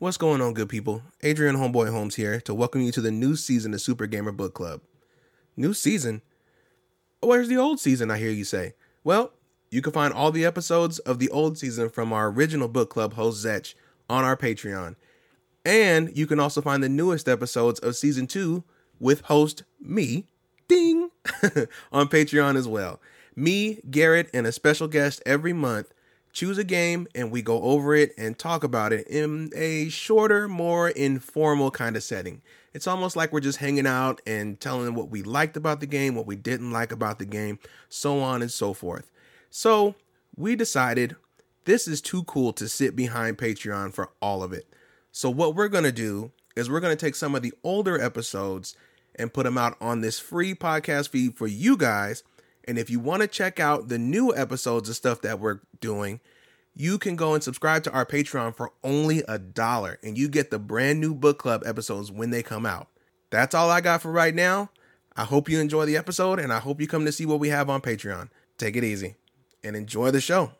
What's going on, good people? Adrian Homeboy Holmes here to welcome you to the new season of Super Gamer Book Club. New season? Where's the old season, I hear you say? Well, you can find all the episodes of the old season from our original book club host Zetch on our Patreon. And you can also find the newest episodes of season 2 with host me, ding, on Patreon as well. Me, Garrett, and a special guest every month choose a game and we go over it and talk about it in a shorter, more informal kind of setting. It's almost like we're just hanging out and telling them what we liked about the game, what we didn't like about the game, so on and so forth. So we decided this is too cool to sit behind Patreon for all of it. So what we're going to do is we're going to take some of the older episodes and put them out on this free podcast feed for you guys. And if you want to check out the new episodes of stuff that we're doing, you can go and subscribe to our Patreon for only $1, and you get the brand new book club episodes when they come out. That's all I got for right now. I hope you enjoy the episode, and I hope you come to see what we have on Patreon. Take it easy and enjoy the show.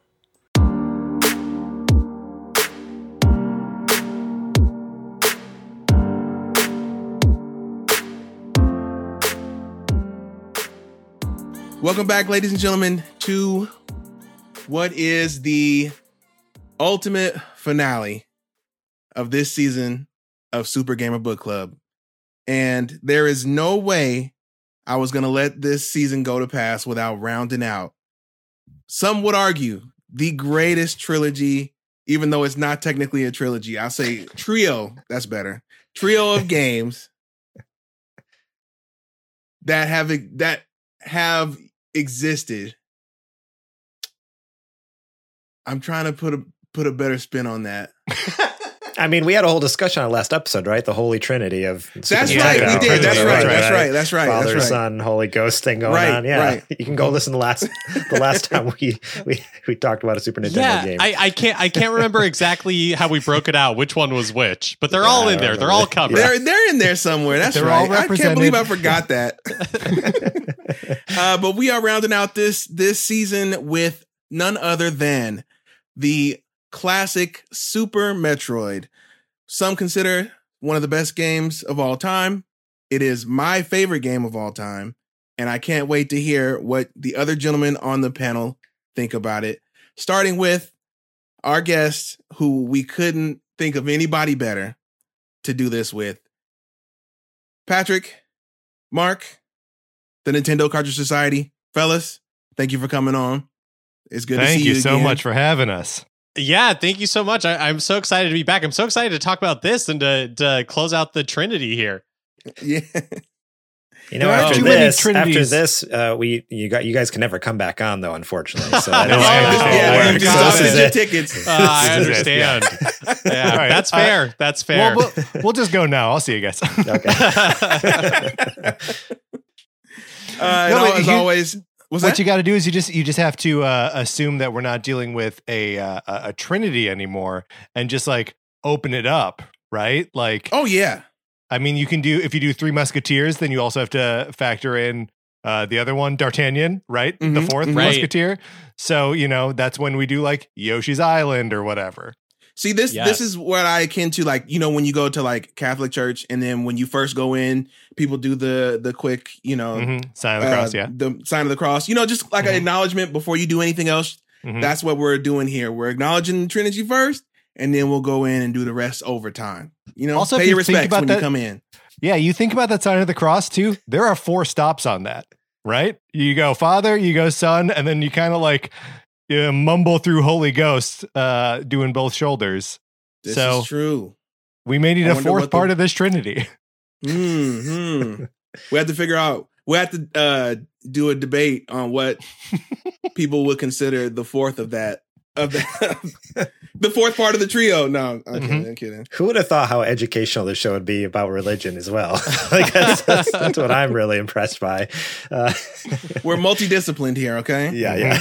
Welcome back, ladies and gentlemen, to what is the ultimate finale of this season of Super Gamer Book Club. And there is no way I was going to let this season go to pass without rounding out, some would argue, the greatest trilogy, even though it's not technically a trilogy. I'll say trio, that's better. Trio of games that have existed. I'm trying to put a better spin on that. I mean, we had a whole discussion on the last episode, right? The Holy Trinity of That's right, we did. That's right. Father, Son, Holy Ghost thing going on. Yeah, right. You can go listen to the last time we talked about a Super Nintendo game. I can't remember exactly how we broke it out, which one was which, but they're all in there. They're all covered. They're in there somewhere. That's they're right. All I can't believe I forgot that. But we are rounding out this season with none other than the classic Super Metroid. Some consider one of the best games of all time. It is my favorite game of all time, and I can't wait to hear what the other gentlemen on the panel think about it. Starting with our guest, who we couldn't think of anybody better to do this with. Patrick, Mark, the Nintendo Cartridge Society. Fellas, thank you for coming on. It's good to see you again. Thank you so much for having us. Yeah, thank you so much. I'm so excited to be back. I'm so excited to talk about this and to close out the Trinity here. Yeah. You know, after this, you guys can never come back on, though, unfortunately. So you just your tickets. I understand. Yeah, right. That's fair. That's fair. Well, we'll just go now. I'll see you guys. Okay. As always. What you got to do is you just have to assume that we're not dealing with a Trinity anymore, and just like open it up, right? Like, oh yeah. I mean, if you do Three Musketeers, then you also have to factor in the other one, D'Artagnan, right? Mm-hmm, the fourth Musketeer. So that's when we do like Yoshi's Island or whatever. See, this is what I akin to, like, when you go to like Catholic church, and then when you first go in, people do the quick, sign of the cross, the sign of the cross, just like an acknowledgement before you do anything else. Mm-hmm. That's what we're doing here. We're acknowledging Trinity first, and then we'll go in and do the rest over time. Also, pay your respects when you come in. Yeah, you think about that sign of the cross too. There are 4 stops on that, right? You go Father, you go Son, and then you kind of like mumble through Holy Ghost, doing both shoulders. This is true. We may need a 4th part of this Trinity. Mm-hmm. We have to figure out. We have to do a debate on what people would consider the 4th of that. The 4th part of the trio. No, I'm kidding. Who would have thought how educational this show would be about religion as well? Like that's what I'm really impressed by. We're multidisciplined here, okay? Yeah.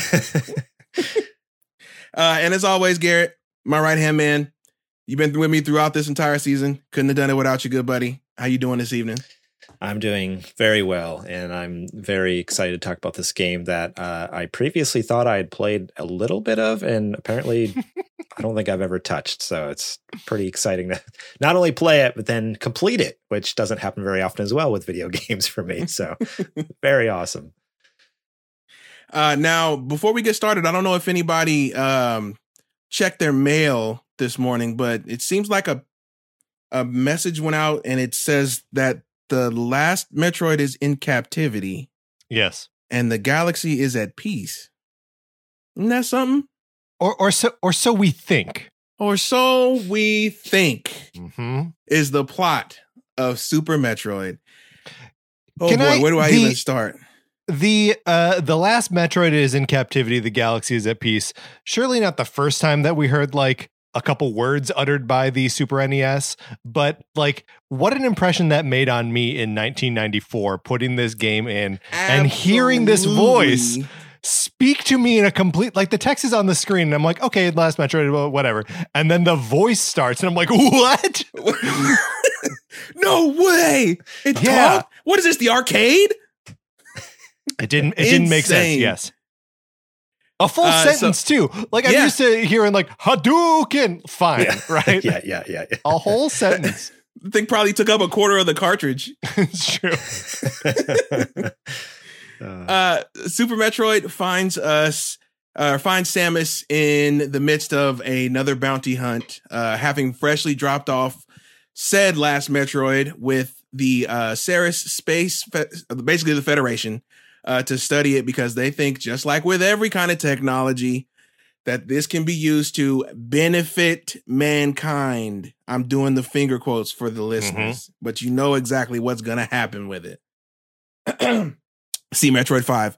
And as always, Garrett, my right-hand man, you've been with me throughout this entire season. Couldn't have done it without you, good buddy. How you doing this evening? I'm doing very well, and I'm very excited to talk about this game that I previously thought I had played a little bit of, and apparently I don't think I've ever touched. So it's pretty exciting to not only play it, but then complete it, which doesn't happen very often as well with video games for me. So very awesome. Now, before we get started, I don't know if anybody checked their mail this morning, but it seems like a message went out and it says that the last Metroid is in captivity. Yes. And the galaxy is at peace. Isn't that something? Or so we think. Or so we think Mm-hmm. is the plot of Super Metroid. Oh Can boy, where do I even start? The last Metroid is in captivity, the galaxy is at peace. Surely not the first time that we heard like a couple words uttered by the Super NES, but like what an impression that made on me in 1994, putting this game in and hearing this voice speak to me in a complete, like the text is on the screen and I'm like, okay, last Metroid, whatever. And then the voice starts and I'm like, what? No way. It talked? What is this, the arcade? It didn't make sense. Yes. A full sentence too. Like I'm used to hearing like Hadouken. Fine, right? Yeah. A whole sentence. The thing probably took up a quarter of the cartridge. It's true. Super Metroid finds Samus in the midst of another bounty hunt, having freshly dropped off said last Metroid with the Ceres Space, basically the Federation, to study it because they think, just like with every kind of technology, that this can be used to benefit mankind. I'm doing the finger quotes for the listeners, but you know exactly what's going to happen with it. See Metroid 5.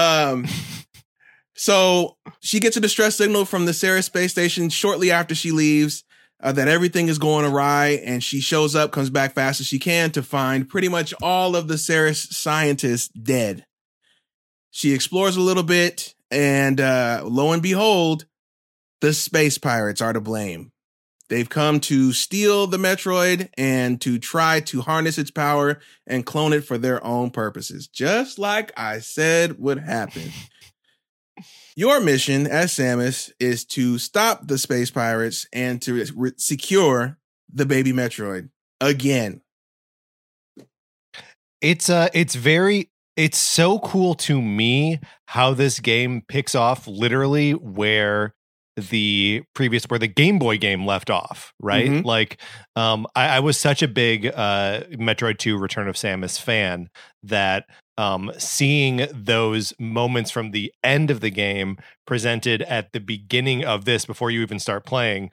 So she gets a distress signal from the Ceres space station shortly after she leaves, that everything is going awry, and she shows up, comes back fast as she can to find pretty much all of the Ceres scientists dead. She explores a little bit, and lo and behold, the space pirates are to blame. They've come to steal the Metroid and to try to harness its power and clone it for their own purposes, just like I said would happen. Your mission as Samus is to stop the space pirates and to secure the baby Metroid again. It's so cool to me how this game picks off literally where the Game Boy game left off, right? Mm-hmm. Like, I was such a big Metroid 2 Return of Samus fan that seeing those moments from the end of the game presented at the beginning of this before you even start playing,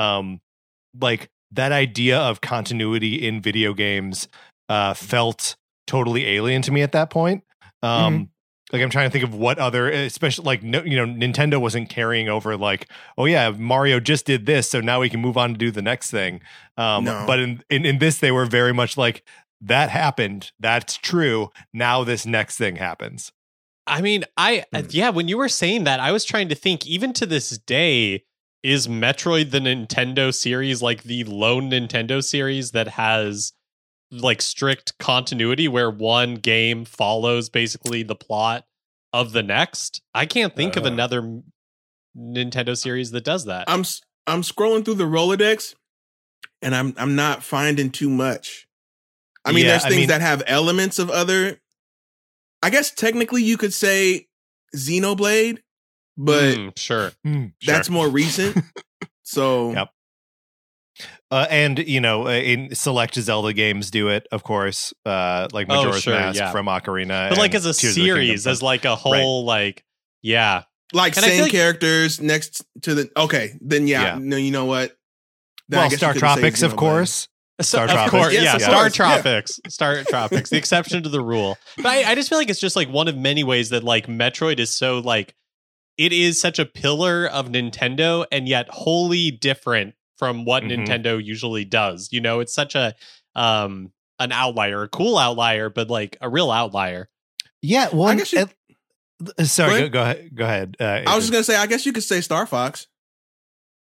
like that idea of continuity in video games felt totally alien to me at that point. Like I'm trying to think of what other, especially like, Nintendo wasn't carrying over like, oh yeah, Mario just did this, so now we can move on to do the next thing. No. But in this, they were very much like, that happened. That's true. Now this next thing happens. I mean, when you were saying that, I was trying to think, even to this day, is Metroid the Nintendo series like the lone Nintendo series that has like strict continuity where one game follows basically the plot of the next? I can't think of another Nintendo series that does that. I'm scrolling through the Rolodex and I'm not finding too much. I mean, there's things that have elements of other. I guess technically you could say Xenoblade, but sure. That's more recent. So yep. And in select Zelda games do it, of course, like Majora's Mask from Ocarina, but like as a series, as like a whole, like same characters next to the. Okay, then no, you know what? Then Star Tropics, of course. Star Tropics, Star Tropics, Star Tropics, the exception to the rule. But I just feel like it's just like one of many ways that like Metroid is so like, it is such a pillar of Nintendo and yet wholly different from what Nintendo usually does. It's such a an outlier, a cool outlier, but like a real outlier. Yeah, well, I guess sorry, go ahead. I was just gonna say, I guess you could say Star Fox.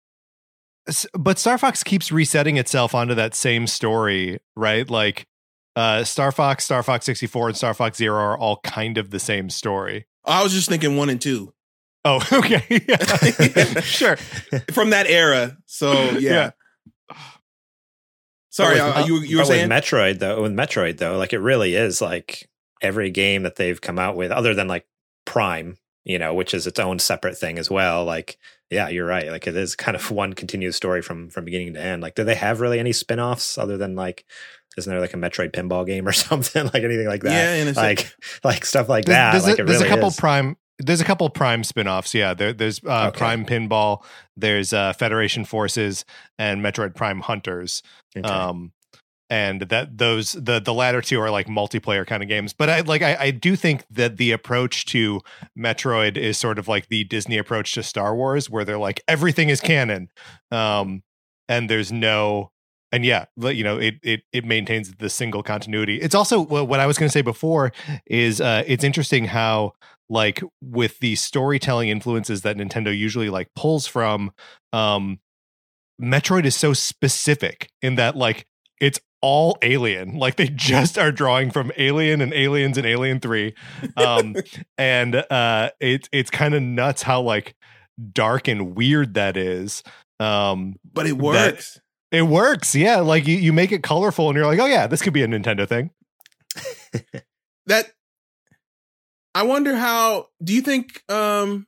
But Star Fox keeps resetting itself onto that same story, right? Like Star Fox, Star Fox 64, and Star Fox Zero are all kind of the same story. I was just thinking 1 and 2. Oh, okay. Yeah. Sure. From that era. So, yeah. Sorry, you were saying? With Metroid though, like it really is like every game that they've come out with, other than like Prime, which is its own separate thing as well. Like, yeah, you're right. Like it is kind of one continuous story from beginning to end. Like, do they have really any spin-offs other than like, isn't there like a Metroid pinball game or something, like anything like that? Yeah, and like stuff like that. There's a couple Prime. There's a couple Prime spin-offs. Yeah, there's Prime Pinball. There's Federation Forces and Metroid Prime Hunters. Okay. And that the latter two are like multiplayer kind of games. But I do think that the approach to Metroid is sort of like the Disney approach to Star Wars, where they're like everything is canon, and there's no. And yeah, it maintains the single continuity. It's also what I was going to say before is it's interesting how like with the storytelling influences that Nintendo usually like pulls from, Metroid is so specific in that like it's all Alien. Like they just are drawing from Alien and Aliens and Alien 3, and it's kind of nuts how like dark and weird that is. But it works. It works, yeah. Like you make it colorful, and you're like, oh yeah, this could be a Nintendo thing. That I wonder how. Do you think the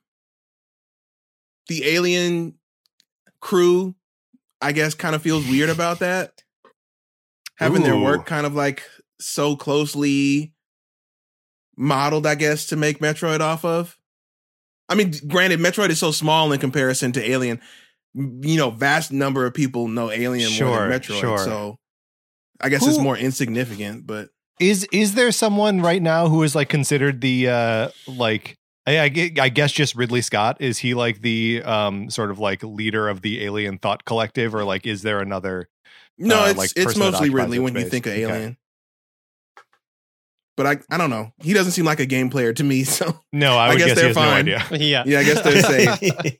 Alien crew, I guess, kind of feels weird about that, having their work kind of like so closely modeled, I guess, to make Metroid off of? I mean, granted, Metroid is so small in comparison to Alien. Vast number of people know Alien more than Metroid, so I guess it's more insignificant. But is there someone right now who is like considered the like I guess just Ridley Scott? Is he like the sort of like leader of the Alien thought collective, or like is there another? No, it's mostly Ridley when you think of Alien. Okay. But I don't know. He doesn't seem like a game player to me. So no, I guess they're fine. No yeah, I guess they're safe.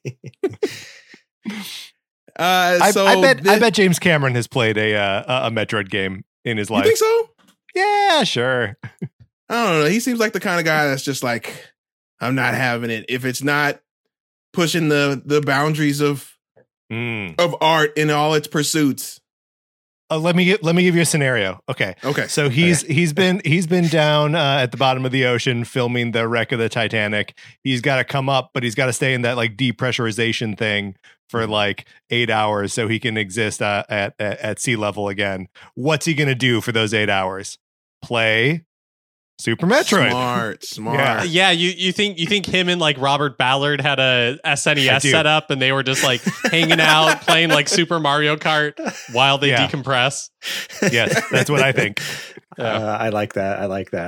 I bet James Cameron has played a Metroid game in his life. You think so? Yeah, sure. I don't know. He seems like the kind of guy that's just like, I'm not having it if it's not pushing the boundaries of art in all its pursuits. Let me give you a scenario. Okay. So he's been down at the bottom of the ocean filming the wreck of the Titanic. He's got to come up, but he's got to stay in that like depressurization thing for like 8 hours so he can exist at sea level again. What's he gonna do for those 8 hours? Play Super Metroid. Smart. Yeah, you think him and like Robert Ballard had a SNES set up and they were just like hanging out playing like Super Mario Kart while they decompress? Yes, that's what I think. I like that.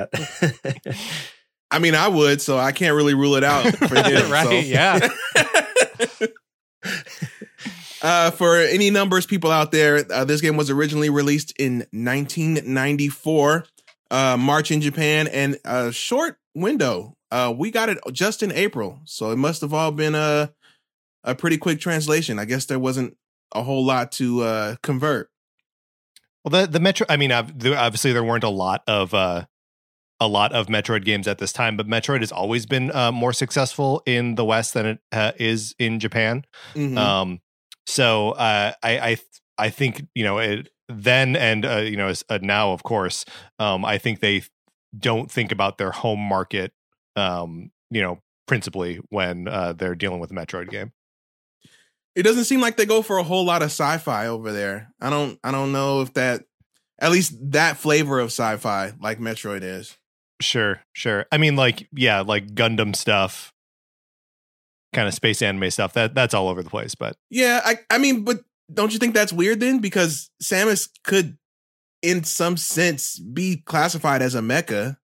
I mean, I would, so I can't really rule it out for him. Right? So. Yeah. For any numbers people out there, this game was originally released in 1994. March in Japan, and a short window. We got it just in April, so it must have all been a pretty quick translation. I guess there wasn't a whole lot to convert. Well, the Metro. I mean, obviously there weren't a lot of Metroid games at this time, but Metroid has always been more successful in the West than it is in Japan. Mm-hmm. So I think it. Then and now, of course, I think they don't think about their home market, principally when they're dealing with a Metroid game. It doesn't seem like they go for a whole lot of sci-fi over there. I don't know if that, at least that flavor of sci-fi like Metroid is. Sure. I mean, like Gundam stuff, kind of space anime stuff. That's all over the place. But yeah, I mean, but. Don't you think that's weird then? Because Samus could, in some sense, be classified as a mecha.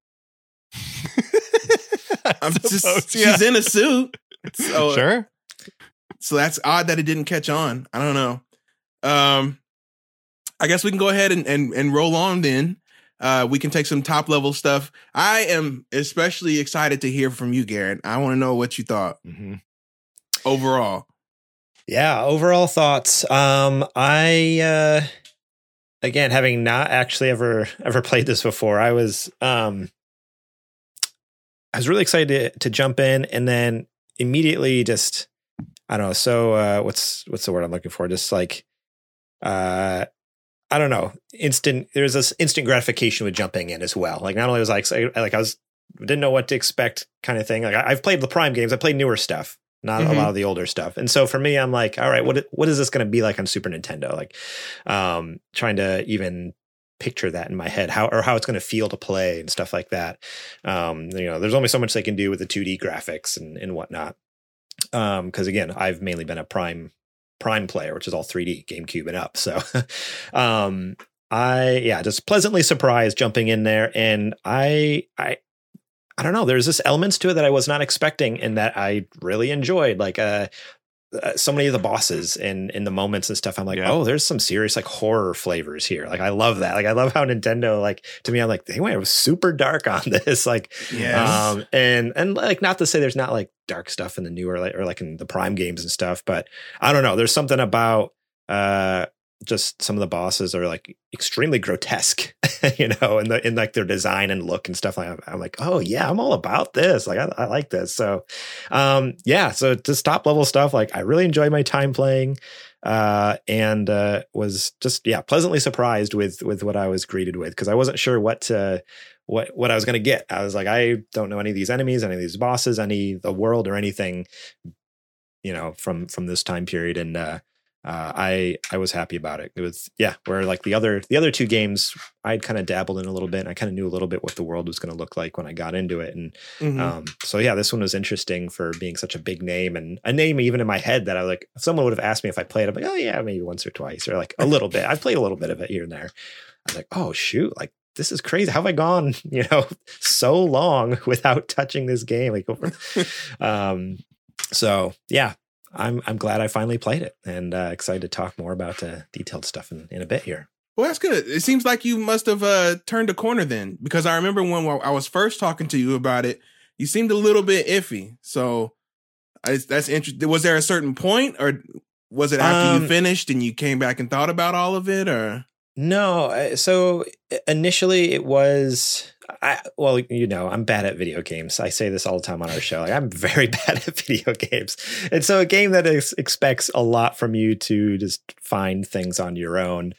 She's in a suit. So, sure. So that's odd that it didn't catch on. I don't know. I guess we can go ahead and roll on then. We can take some top level stuff. I am especially excited to hear from you, Garrett. I want to know what you thought overall. Yeah, overall thoughts. I again, having not actually ever played this before, I was really excited to jump in, and then immediately just, I don't know. So what's the word I'm looking for? Just like, I don't know. There's this instant gratification with jumping in as well. Like, not only was I excited, like didn't know what to expect kind of thing. Like, I've played the Prime games. I played newer stuff, not a lot of the older stuff. And so for me, I'm like, all right, what is this going to be like on Super Nintendo? Like, trying to even picture that in my head, how it's going to feel to play and stuff like that. There's only so much they can do with the 2D graphics and whatnot. Because again, I've mainly been a Prime player, which is all 3D, GameCube and up. So, just pleasantly surprised jumping in there, and I don't know. There's this elements to it that I was not expecting, and that I really enjoyed. Like so many of the bosses and in the moments and stuff. I'm like, oh, there's some serious like horror flavors here. Like, I love that. Like, I love how Nintendo, like, to me, I'm like, they went super dark on this. Like, yes. And like, not to say there's not like dark stuff in the newer, or like in the Prime games and stuff, but I don't know. There's something about just some of the bosses are like extremely grotesque, in like their design and look and stuff. I'm like, oh yeah, I'm all about this. Like, I like this. So, so just top level stuff. Like, I really enjoyed my time playing, and was just, pleasantly surprised with what I was greeted with. Cause I wasn't sure what I was going to get. I was like, I don't know any of these enemies, any of these bosses, the world or anything, from this time period. And, I was happy about it. It was, where like the other two games I'd kind of dabbled in a little bit, and I kind of knew a little bit what the world was going to look like when I got into it. And, this one was interesting for being such a big name, and a name even in my head that I was like, if someone would have asked me if I played, I'm like, oh yeah, maybe once or twice, or like a little bit. I've played a little bit of it here and there. I was like, oh shoot, like, this is crazy. How have I gone, so long without touching this game? Like, I'm glad I finally played it, and excited to talk more about detailed stuff in a bit here. Well, that's good. It seems like you must have turned a corner then, because I remember when I was first talking to you about it, you seemed a little bit iffy. So that's interesting. Was there a certain point, or was it after you finished and you came back and thought about all of it, or? No. So initially it was, I'm bad at video games. I say this all the time on our show. Like, I'm very bad at video games. And so a game that expects a lot from you to just find things on your own.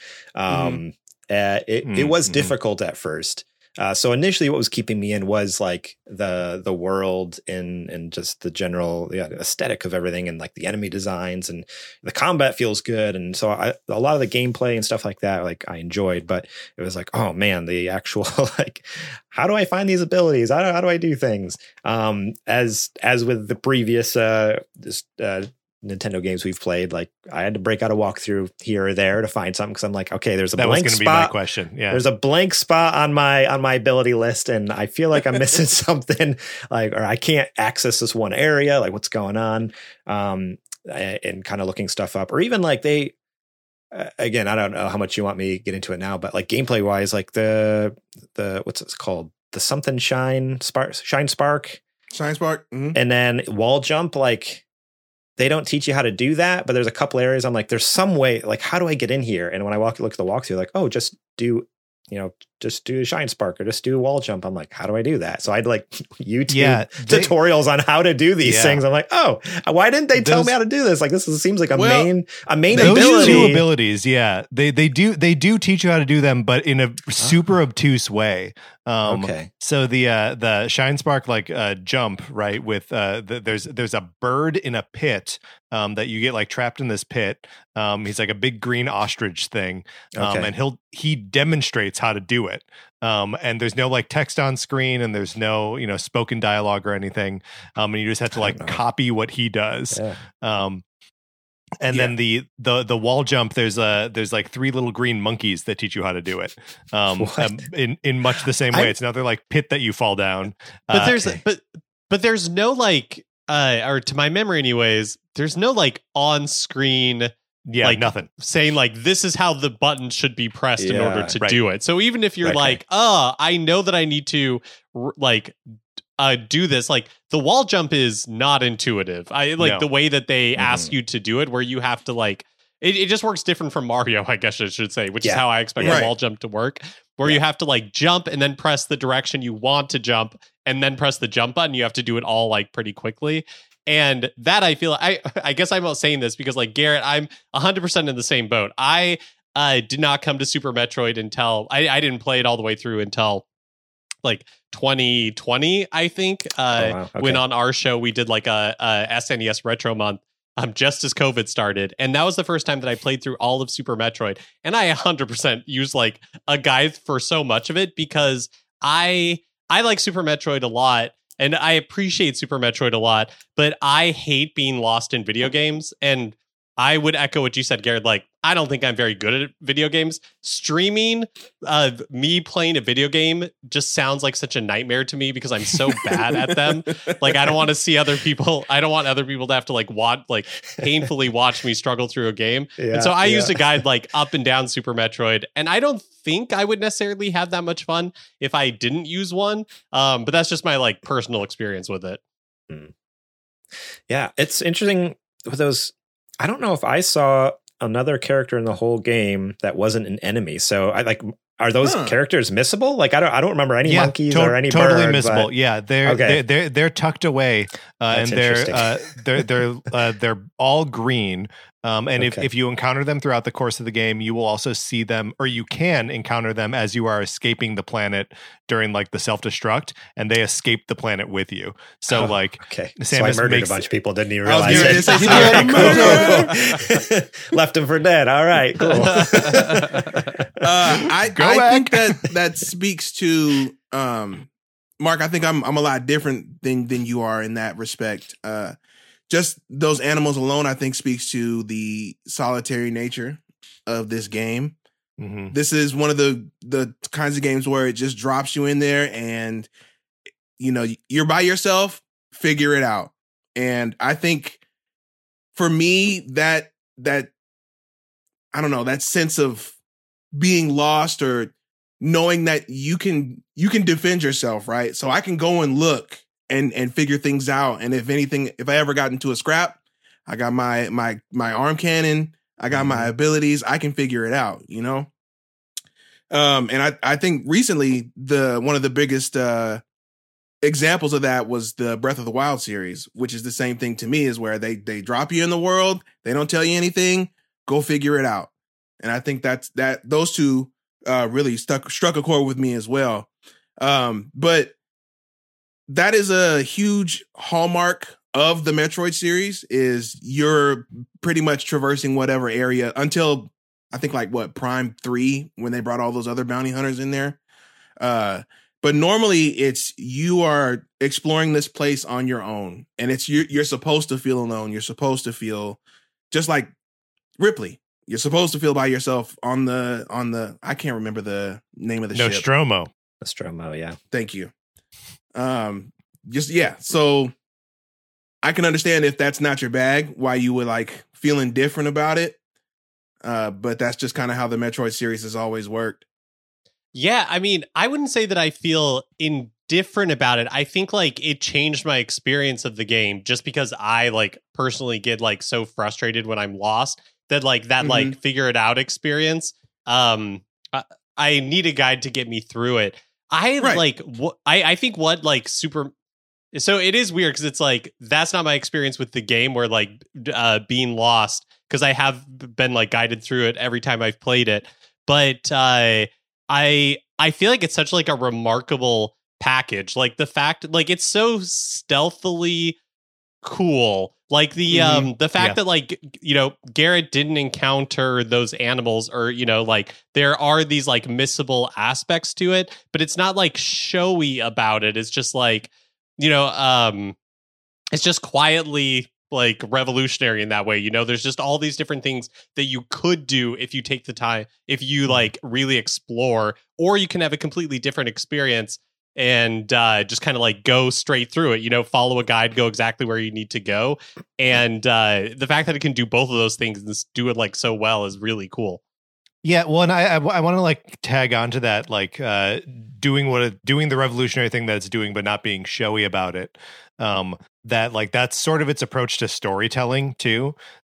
It was difficult at first. So initially what was keeping me in was like the world and just the general aesthetic of everything, and like the enemy designs, and the combat feels good. And so a lot of the gameplay and stuff like that, like, I enjoyed, but it was like, oh man, the actual, like, how do I find these abilities? How do I do things? As with the previous, Nintendo games we've played, like, I had to break out a walkthrough here or there to find something, because I'm like, okay, there's a blank spot. That was going to be my question. Yeah, there's a blank spot on my ability list, and I feel like I'm missing something, like, or I can't access this one area. Like, what's going on? And kind of looking stuff up, or even like they. Again, I don't know how much you want me to get into it now, but like gameplay wise, like the what's it called, the something shine spark, mm-hmm. And then wall jump, like. They don't teach you how to do that, but there's a couple areas I'm like, there's some way, like, how do I get in here? And when I look at the walkthrough, like, oh, just do a shine spark, or just do a wall jump. I'm like, how do I do that? So I'd like YouTube tutorials on how to do these things. I'm like, oh, why didn't they tell me how to do this? Like, seems like a main ability. Those two abilities, they do teach you how to do them, but in a super obtuse way. Okay. So the shine spark, like jump, right? With there's a bird in a pit that you get like trapped in this pit. He's like a big green ostrich thing, and he demonstrates how to do it. And there's no like text on screen, and there's no spoken dialogue or anything. And you just have to like copy what he does. Yeah. And then the wall jump, there's like 3 little green monkeys that teach you how to do it. In much the same way. It's another like pit that you fall down. But there's no like or to my memory anyways, there's no like on screen like nothing saying like this is how the button should be pressed in order to do it. So even if you're I know that I need to do this, like the wall jump is not intuitive. The way that they ask you to do it, where you have to like it just works different from Mario, I guess I should say, which is Yeah. how I expect Right. a wall jump to work, where you have to like jump and then press the direction you want to jump and then press the jump button. You have to do it all like pretty quickly. And that I feel, I guess I'm not saying this because like Garrett, I'm 100% in the same boat. I did not come to Super Metroid until I didn't play it all the way through until like 2020, I think. wow. Okay. When on our show we did like a SNES Retro Month, just as COVID started, and that was the first time that I played through all of Super Metroid, and I 100% used like a guide for so much of it because I like Super Metroid a lot. And I appreciate Super Metroid a lot, but I hate being lost in video games. And I would echo what you said, Garrett. Like, I don't think I'm very good at video games. Streaming me playing a video game just sounds like such a nightmare to me because I'm so bad at them. Like, I don't want to see other people. I don't want other people to have to like painfully watch me struggle through a game. Yeah, and so I yeah. used a guide like up and down Super Metroid, and I don't think I would necessarily have that much fun if I didn't use one. But that's just my like personal experience with it. Yeah, it's interesting with those. I don't know if I saw another character in the whole game that wasn't an enemy. So I like, are those characters missable? Like, I don't remember any monkeys or any totally bird, missable. but- Yeah, they're tucked away, and they're all green. And if you encounter them throughout the course of the game, you will also see them, or you can encounter them as you are escaping the planet during like the self-destruct, and they escape the planet with you. So okay, Samus so I murdered makes a bunch of people, didn't even I was realize gonna it. say, All right, murder. cool. Left them for dead. All right, cool. I think that speaks to Mark. I think I'm a lot different than you are in that respect. Just those animals alone, I think, speaks to the solitary nature of this game. Mm-hmm. This is one of the kinds of games where it just drops you in there, and you're by yourself. Figure it out. And I think for me, that I don't know, that sense of being lost or knowing that you can defend yourself, right? So I can go and look and figure things out. And if I ever got into a scrap, I got my arm cannon, I got my abilities, I can figure it out, And I think recently one of the biggest examples of that was the Breath of the Wild series, which is the same thing to me, is where they drop you in the world, they don't tell you anything, go figure it out. And I think that those two really struck a chord with me as well. But that is a huge hallmark of the Metroid series, is you're pretty much traversing whatever area until I think Prime 3, when they brought all those other bounty hunters in there. But normally it's you are exploring this place on your own, and it's you're supposed to feel alone. You're supposed to feel just like Ripley. You're supposed to feel by yourself on the I can't remember the name of the ship. Nostromo, yeah. Thank you. So I can understand if that's not your bag, why you would like feeling different about it. But that's just kind of how the Metroid series has always worked. Yeah, I mean, I wouldn't say that I feel indifferent about it. I think like it changed my experience of the game just because I like personally get like so frustrated when I'm lost that like that like figure it out experience. I need a guide to get me through it. I think what like super. So it is weird because it's like that's not my experience with the game where like being lost, because I have been like guided through it every time I've played it. But I feel like it's such like a remarkable package. Like the fact like it's so stealthily cool. Like the fact that like, Garrett didn't encounter those animals, or, like there are these like missable aspects to it, but it's not like showy about it. It's just like, it's just quietly like revolutionary in that way. There's just all these different things that you could do if you take the time, if you like really explore, or you can have a completely different experience and just kind of like go straight through it, follow a guide, go exactly where you need to go. And the fact that it can do both of those things and do it like so well is really cool. Yeah, well, and I want to like tag onto that, like doing the revolutionary thing that it's doing, but not being showy about it. That like that's sort of its approach to storytelling too.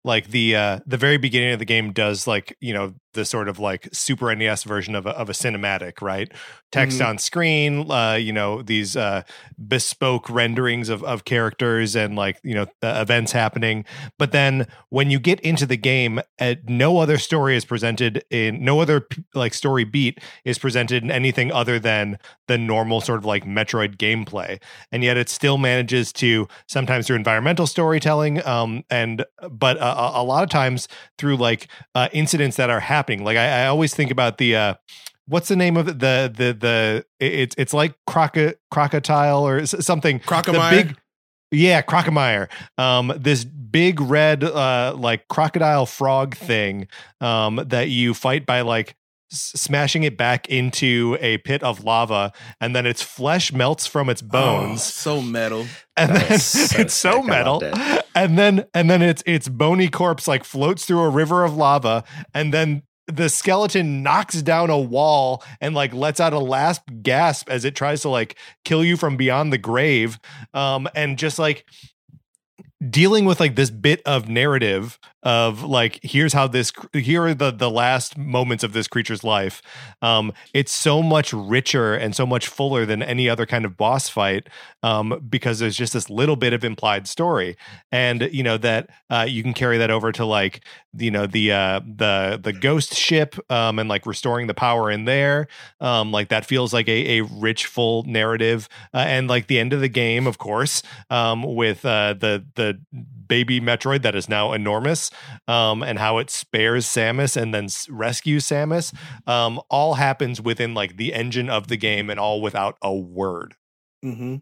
like the very beginning of the game does like, you know, the sort of like Super NES version of a cinematic, right? Text on screen, you know, these bespoke renderings of characters and like, you know, events happening. But then when you get into the game, no other story is presented in, no other like story beat is presented in anything other than the normal sort of like Metroid gameplay. And yet it still manages to, sometimes through environmental storytelling, but a lot of times through like incidents that are happening. Like I always think about the what's the name of it? It's like crocodile or something. Crocomire. Crocomire. This big red like crocodile frog thing that you fight by like smashing it back into a pit of lava, and then its flesh melts from its bones. So metal. And then it's so metal. And then its bony corpse like floats through a river of lava, and then the skeleton knocks down a wall and like lets out a last gasp as it tries to like kill you from beyond the grave. And just like dealing with like this bit of narrative of like, here are the last moments of this creature's life. It's so much richer and so much fuller than any other kind of boss fight, because there's just this little bit of implied story. And you know that you can carry that over to like, you know, the ghost ship, and like restoring the power in there. Like that feels like a rich, full narrative. And like the end of the game, of course, with the baby Metroid that is now enormous, and how it spares Samus and then rescues Samus, all happens within like the engine of the game and all without a word. Mm-hmm.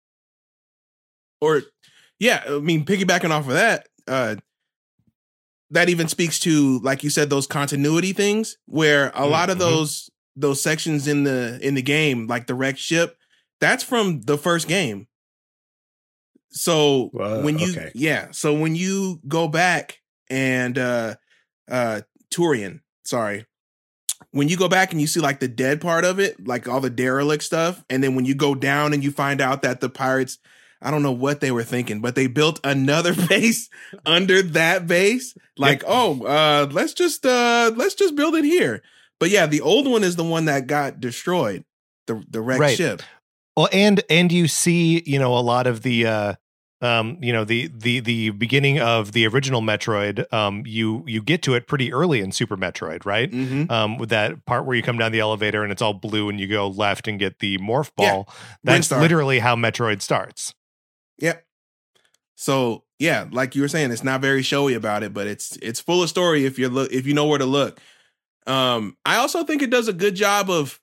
Or, yeah, I mean, piggybacking off of that, that even speaks to, like you said, those continuity things where a lot of those sections in the game, like the wrecked ship, that's from the first game. So when you go back and Turian, sorry, when you go back and you see like the dead part of it, like all the derelict stuff, and then when you go down and you find out that the pirates, I don't know what they were thinking, but they built another base under that base. Like, let's just build it here. But yeah, the old one is the one that got destroyed, the wrecked ship. Well, and you see, you know, a lot of the you know, the beginning of the original Metroid, you get to it pretty early in Super Metroid, right? Mm-hmm. With that part where you come down the elevator and it's all blue and you go left and get the morph ball. Yeah. That's literally how Metroid starts. Yep. So yeah, like you were saying, it's not very showy about it, but it's full of story if you know where to look. I also think it does a good job of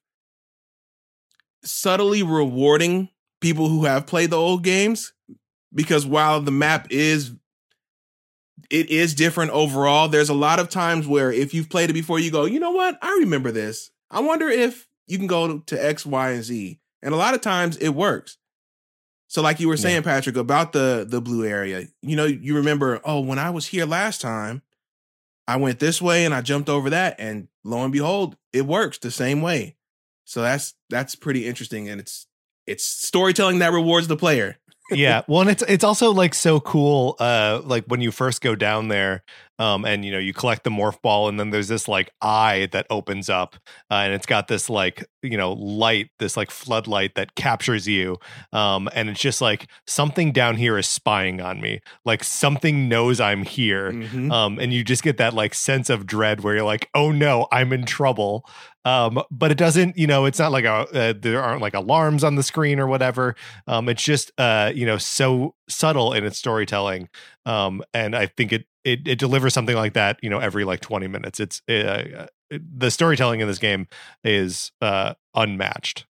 subtly rewarding people who have played the old games, because while the map is different overall, there's a lot of times where if you've played it before, you go, you know what? I remember this. I wonder if you can go to X, Y, and Z. And a lot of times it works. So like you were saying, Patrick, about the blue area, you know, you remember, when I was here last time, I went this way and I jumped over that, and lo and behold, it works the same way. So that's pretty interesting, and it's storytelling that rewards the player. Yeah, well, and it's also like so cool, like when you first go down there, and you know, you collect the morph ball, and then there's this like eye that opens up, and it's got this like, you know, light, this like floodlight that captures you, and it's just like something down here is spying on me, like something knows I'm here, and you just get that like sense of dread where you're like, oh no, I'm in trouble. But it doesn't, you know, it's not like there aren't like alarms on the screen or whatever. It's just, you know, so subtle in its storytelling. And I think it delivers something like that, you know, every like 20 minutes. It's the storytelling in this game is unmatched.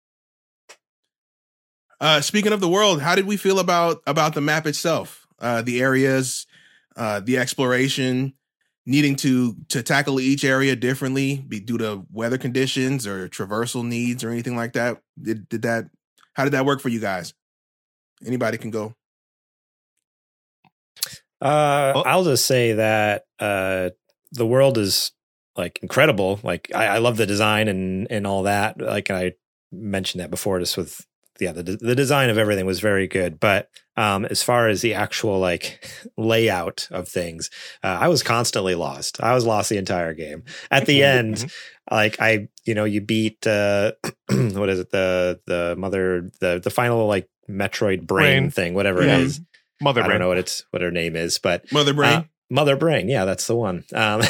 Speaking of the world, how did we feel about the map itself? The areas, the exploration, needing to tackle each area differently due to weather conditions or traversal needs or anything like that. How did that work for you guys? Anybody can go. I'll just say that the world is like incredible. Like I love the design and all that. Like I mentioned that before, just with the design of everything was very good. But as far as the actual like layout of things, I was constantly lost. I was lost the entire game. At the end, like you beat what is it, the final like Metroid brain thing, whatever it is. Mother Brain. I don't know what her name is, but Mother Brain. Mother Brain. Yeah, that's the one.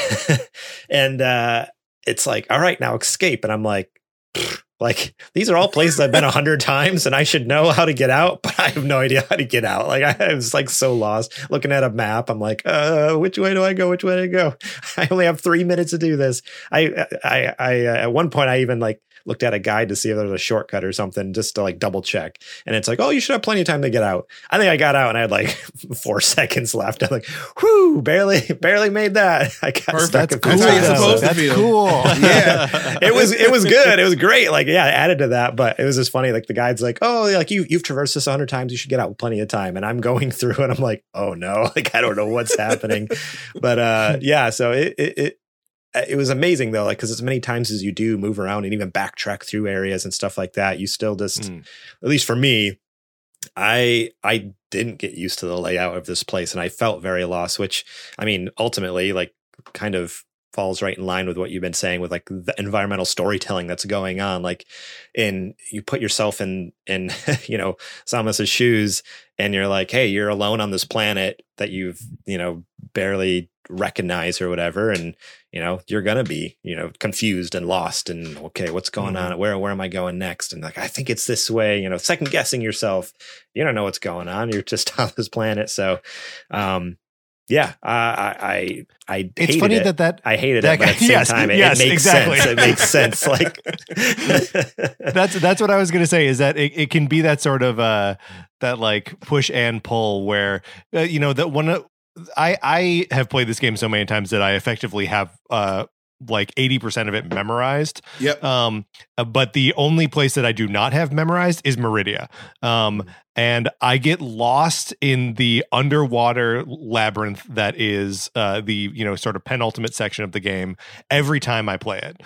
And it's like, all right, now escape. And I'm like, these are all places I've been 100 times and I should know how to get out, but I have no idea how to get out. Like I was like so lost looking at a map. I'm like, which way do I go? Which way do I go? I only have 3 minutes to do this. I at one point I even like looked at a guide to see if there was a shortcut or something just to like double check. And it's like, oh, you should have plenty of time to get out. I think I got out and I had like 4 seconds left. I'm like, whoo, barely made that. I got stuck. That's cool. That's cool. Yeah. It was good. It was great. Like, yeah, I added to that, but it was just funny. Like the guide's like, oh, like you've traversed this 100 times. You should get out with plenty of time. And I'm going through and I'm like, oh no, like, I don't know what's happening. But yeah, so it was amazing though, like, because as many times as you do move around and even backtrack through areas and stuff like that, you still just, at least for me, I didn't get used to the layout of this place and I felt very lost, which I mean, ultimately, like, kind of falls right in line with what you've been saying with like the environmental storytelling that's going on. Like, you put yourself in Samus's shoes and you're like, hey, you're alone on this planet that you've, barely recognize or whatever. And, you're going to be, confused and lost and okay, what's going on? Where am I going next? And like, I think it's this way, second guessing yourself. You don't know what's going on. You're just on this planet. So, yeah, I it's funny it. that I hated it, but at the same time, it makes sense. It makes sense. Like that's what I was going to say is that it can be that sort of that like push and pull where that one. I have played this game so many times that I effectively have like 80% of it memorized. Yep. But the only place that I do not have memorized is Meridia. And I get lost in the underwater labyrinth that is the sort of penultimate section of the game every time I play it.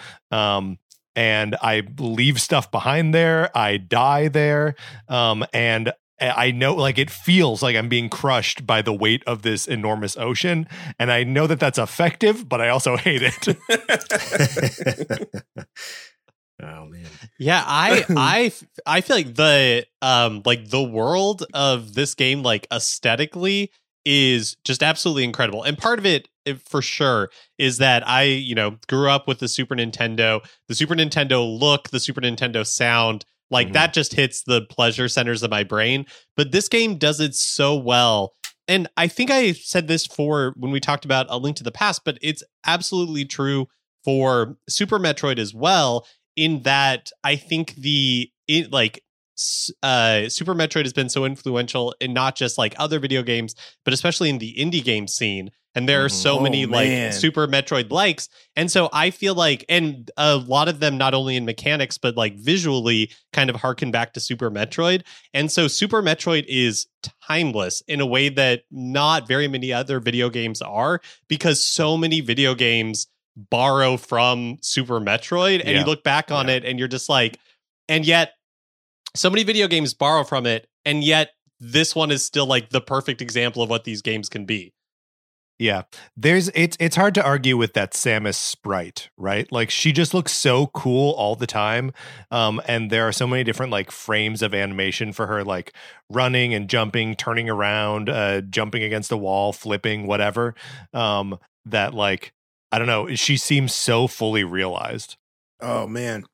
And I leave stuff behind there. I die there. And I know, like, it feels like I'm being crushed by the weight of this enormous ocean. And I know that that's effective, but I also hate it. Oh man. Yeah, I feel like the world of this game, like, aesthetically is just absolutely incredible. And part of it for sure is that I, grew up with the Super Nintendo look, the Super Nintendo sound. Like, that just hits the pleasure centers of my brain. But this game does it so well. And I think I said this for when we talked about A Link to the Past, but it's absolutely true for Super Metroid as well, in that I think Super Metroid has been so influential in not just like other video games, but especially in the indie game scene. And there are so many like Super Metroid likes. And so I feel like, and a lot of them, not only in mechanics, but like visually kind of harken back to Super Metroid. And so Super Metroid is timeless in a way that not very many other video games are, because so many video games borrow from Super Metroid. And you look back on it and you're just like, and yet so many video games borrow from it. And yet this one is still like the perfect example of what these games can be. Yeah, it's hard to argue with that Samus sprite, right? Like, she just looks so cool all the time. And there are so many different like frames of animation for her, like running and jumping, turning around, jumping against the wall, flipping, whatever. That, like, I don't know, she seems so fully realized. Oh man.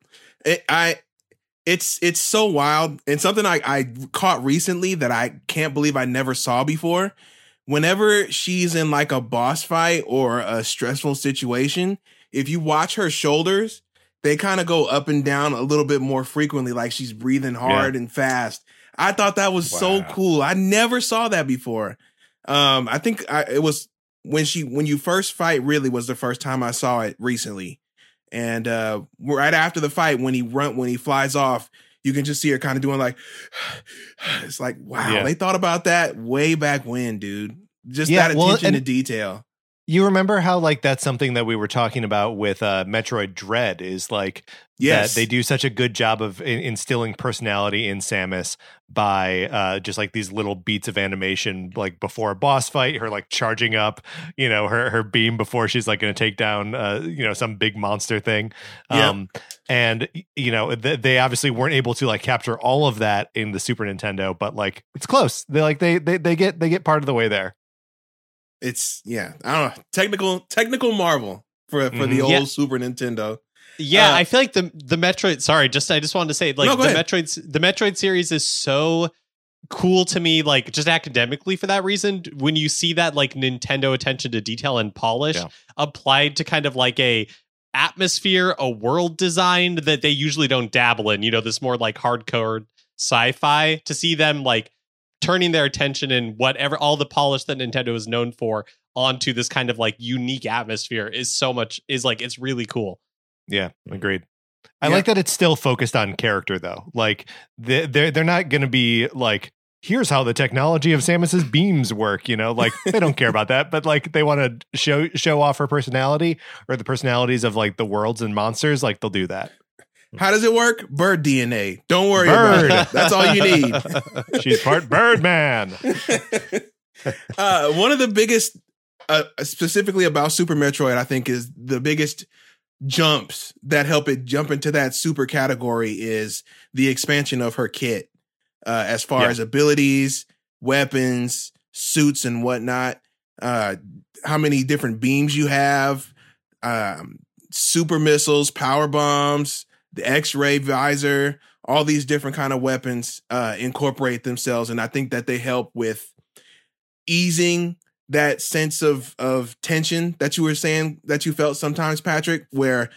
It's so wild. And something I caught recently that I can't believe I never saw before. Whenever she's in like a boss fight or a stressful situation, if you watch her shoulders, they kind of go up and down a little bit more frequently, like she's breathing hard and fast. I thought that was so cool. I never saw that before. I think it was when you first fight really was the first time I saw it recently. And right after the fight, when he flies off, you can just see her kind of doing like, it's like, wow, they thought about that way back when, dude. Just that attention to detail. You remember how like that's something that we were talking about with Metroid Dread is like that they do such a good job of instilling personality in Samus by just like these little beats of animation, like before a boss fight, her like charging up, you know, her beam before she's like going to take down, you know, some big monster thing. And, you know, they obviously weren't able to like capture all of that in the Super Nintendo, but like it's close. They get part of the way there. It's I don't know, technical marvel for the old Super Nintendo. Yeah, I feel like the Metroid. Sorry, I just wanted to say like the Metroid series is so cool to me, like just academically for that reason. When you see that like Nintendo attention to detail and polish applied to kind of like a atmosphere, a world design that they usually don't dabble in. You know, this more like hardcore sci-fi. To see them like turning their attention and whatever, all the polish that Nintendo is known for onto this kind of like unique atmosphere is like, it's really cool. Yeah, agreed. I like that it's still focused on character though. Like they're not going to be like, here's how the technology of Samus's beams work, you know, like they don't care about that, but like they want to show off her personality or the personalities of like the worlds and monsters. Like they'll do that. How does it work? Bird DNA. Don't worry about it. That's all you need. She's part Birdman. One of the biggest, specifically about Super Metroid, I think is the biggest jumps that help it jump into that super category is the expansion of her kit, as far as abilities, weapons, suits, and whatnot. How many different beams you have, super missiles, power bombs, the X-ray visor, all these different kind of weapons incorporate themselves. And I think that they help with easing that sense of tension that you were saying that you felt sometimes, Patrick, where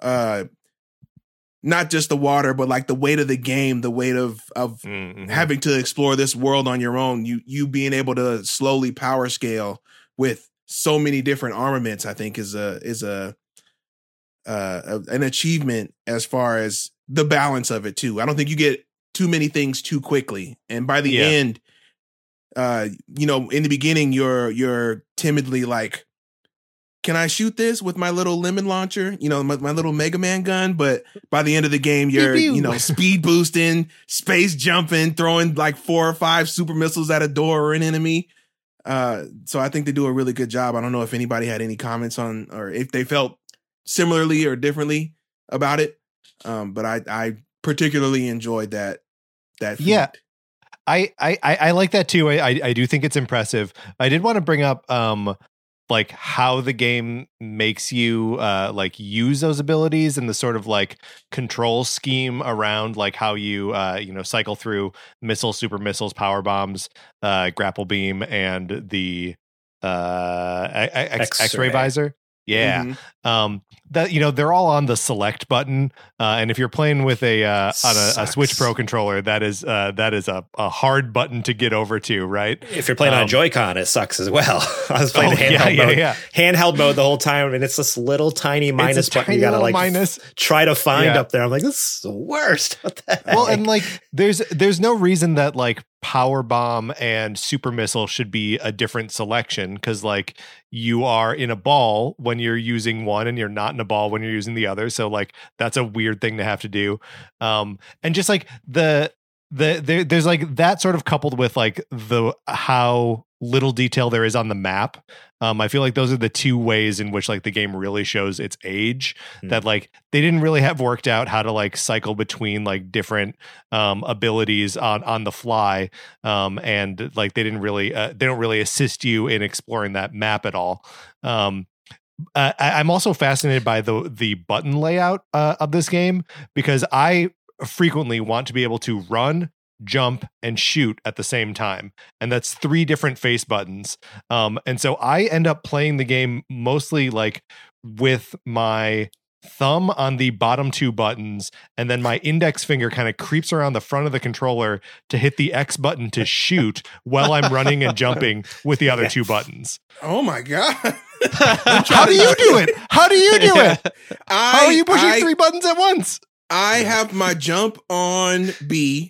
not just the water, but like the weight of the game, the weight of having to explore this world on your own, you being able to slowly power scale with so many different armaments, I think is an achievement as far as the balance of it too. I don't think you get too many things too quickly. And by the end, you know, in the beginning, you're timidly like, can I shoot this with my little lemon launcher? You know, my little Mega Man gun. But by the end of the game, you're, you know, speed boosting, space jumping, throwing like 4 or 5 super missiles at a door or an enemy. So I think they do a really good job. I don't know if anybody had any comments on, or if they felt similarly or differently about it. But I particularly enjoyed that feat. Yeah. I like that too. I do think it's impressive. I did want to bring up like how the game makes you like use those abilities and the sort of like control scheme around like how you you know, cycle through missiles, super missiles, power bombs, grapple beam, and the X-ray visor. Yeah. That, you know, they're all on the select button. And if you're playing with a Switch Pro controller, that is a hard button to get over to, right? If you're playing on Joy-Con, it sucks as well. I was playing handheld mode the whole time, and it's this little tiny minus button you gotta like try to find up there. I'm like, this is the worst. What the heck? Well, and like there's no reason that like power bomb and super missile should be a different selection, because like you are in a ball when you're using one and you're not in a ball when you're using the other. So like that's a weird thing to have to do. And just like there's like that sort of coupled with like the how little detail there is on the map. I feel like those are the two ways in which like the game really shows its age, that like they didn't really have worked out how to like cycle between like different abilities on the fly. And like they don't really assist you in exploring that map at all. I'm also fascinated by the button layout of this game, because I frequently want to be able to run, jump, and shoot at the same time, and that's 3 different face buttons. And so I end up playing the game mostly like with my thumb on the bottom 2 buttons, and then my index finger kind of creeps around the front of the controller to hit the X button to shoot while I'm running and jumping with the other 2 buttons. Oh my god. How do you do it? How do you do it? How are you pushing 3 buttons at once? I have my jump on B.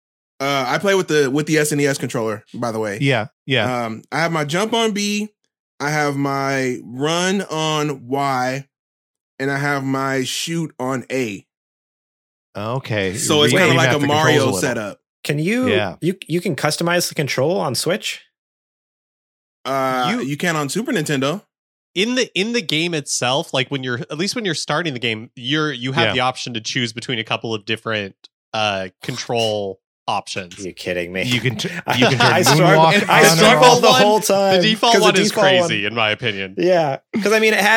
I play with the SNES controller, by the way. Yeah. I have my jump on B. I have my run on Y, and I have my shoot on A. Okay. So it's kind of like a Mario setup. Can you, you can customize the control on Switch? You can on Super Nintendo. In the game itself, like when you're starting the game, you have the option to choose between a couple of different control options. Are you kidding me? You can turn I struggled the whole time. The default one is crazy, in my opinion. Yeah, because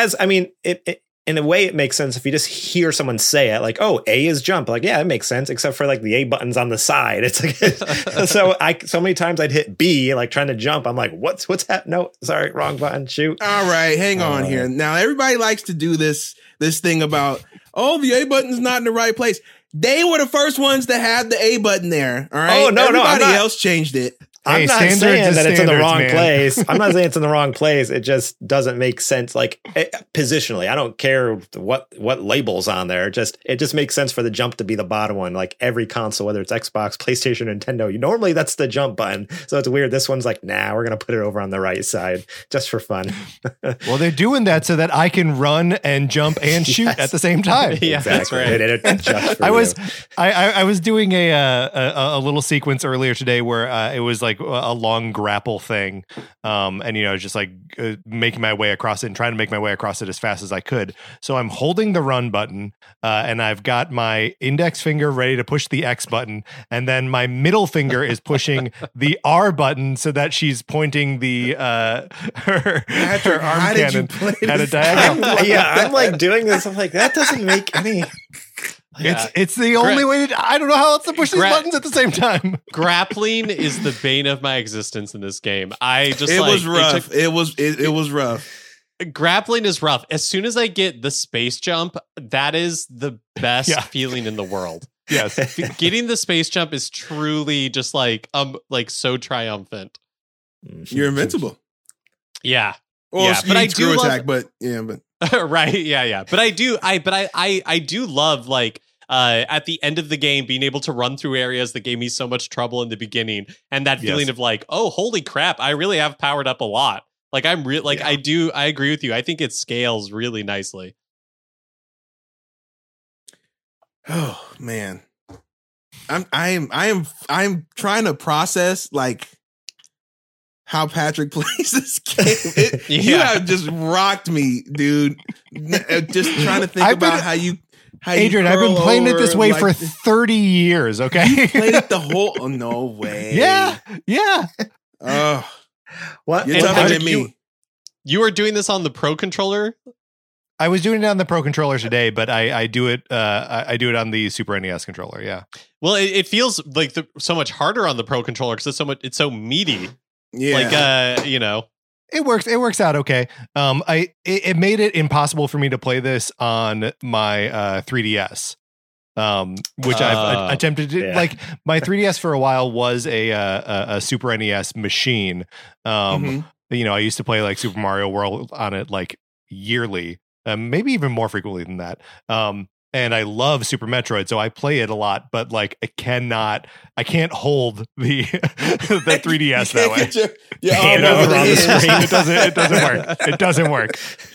it in a way, it makes sense if you just hear someone say it, like, "Oh, A is jump." Like, yeah, it makes sense, except for like the A button's on the side. It's like so many times I'd hit B, like trying to jump. I'm like, what's that? No, sorry, wrong button. Shoot. All right, hang on here. Now everybody likes to do this thing about, the A button's not in the right place. They were the first ones that had the A button there. All right. Oh no, everybody else changed it. I'm not saying that it's in the wrong place. I'm not saying it's in the wrong place. It just doesn't make sense. Like positionally, I don't care what label's on there. It just makes sense for the jump to be the bottom one. Like every console, whether it's Xbox, PlayStation, Nintendo, normally that's the jump button. So it's weird. This one's like, nah, we're gonna put it over on the right side just for fun. Well, they're doing that so that I can run and jump and shoot at the same time. Yeah, exactly. That's right. I was doing a little sequence earlier today where it was like a long grapple thing, and just like making my way across it and trying to make my way across it as fast as I could. So I'm holding the run button, and I've got my index finger ready to push the X button, and then my middle finger is pushing the R button so that she's pointing the her arm cannon at a diagonal. Yeah, I'm like doing this. I'm like, that doesn't make any. Yeah. It's the only way to. I don't know how else to push these buttons at the same time. Grappling is the bane of my existence in this game. It was rough. It was rough. Grappling is rough. As soon as I get the space jump, that is the best feeling in the world. Yes, getting the space jump is truly just like so triumphant. You're invincible. Yeah. Well, but I do attack, but. Right. Yeah. But I do love like at the end of the game being able to run through areas that gave me so much trouble in the beginning, and that feeling of like, oh, holy crap, I really have powered up a lot. Like I agree with you. I think it scales really nicely. Oh man. I'm trying to process like how Patrick plays this game. You have just rocked me, dude. Just trying to think about how you Adrian, I've been playing it this way for 30 years, okay? You played it the whole... Oh, no way. Yeah. What? You're tougher than me. You were doing this on the Pro Controller? I was doing it on the Pro Controller today, but I do it on the Super NES controller, yeah. Well, it feels like so much harder on the Pro Controller because it's so meaty. Yeah. Like, It works out okay. It made it impossible for me to play this on my 3DS, which I've attempted to. Yeah. Like my 3DS for a while was a Super NES machine. I used to play like Super Mario World on it like yearly, maybe even more frequently than that. And I love Super Metroid, so I play it a lot, but like I can't hold the 3DS that way. Hand over on the screen. It doesn't work.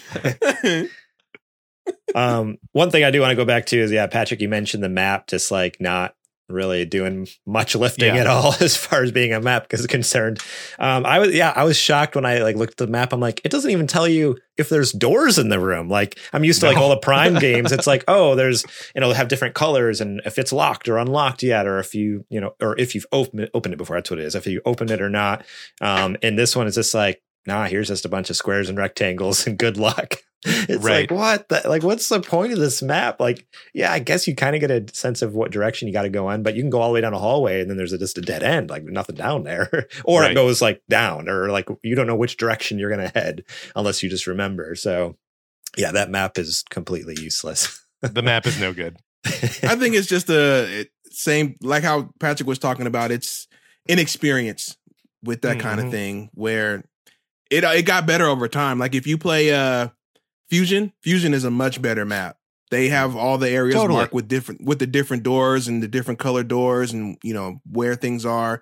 One thing I do want to go back to is, Patrick, you mentioned the map just like not really doing much lifting at all as far as being a map is concerned. I was shocked when I like looked at the map. I'm like, it doesn't even tell you if there's doors in the room. Like I'm used to like all the Prime games. It's like, oh, there's, have different colors and if it's locked or unlocked yet, or if you, or if you've opened it before, that's what it is. If you opened it or not. And this one is just like, nah, here's just a bunch of squares and rectangles and good luck. It's like, what? What's the point of this map? Like, yeah, I guess you kind of get a sense of what direction you got to go on, but you can go all the way down a hallway and then there's just a dead end, like nothing down there. Or it goes like down, or like you don't know which direction you're going to head unless you just remember. So yeah, that map is completely useless. The map is no good. I think it's just same, like how Patrick was talking about, it's inexperience with that kind of thing where it got better over time. Like if you play Fusion is a much better map. They have all the areas marked with the different doors and the different colored doors and where things are.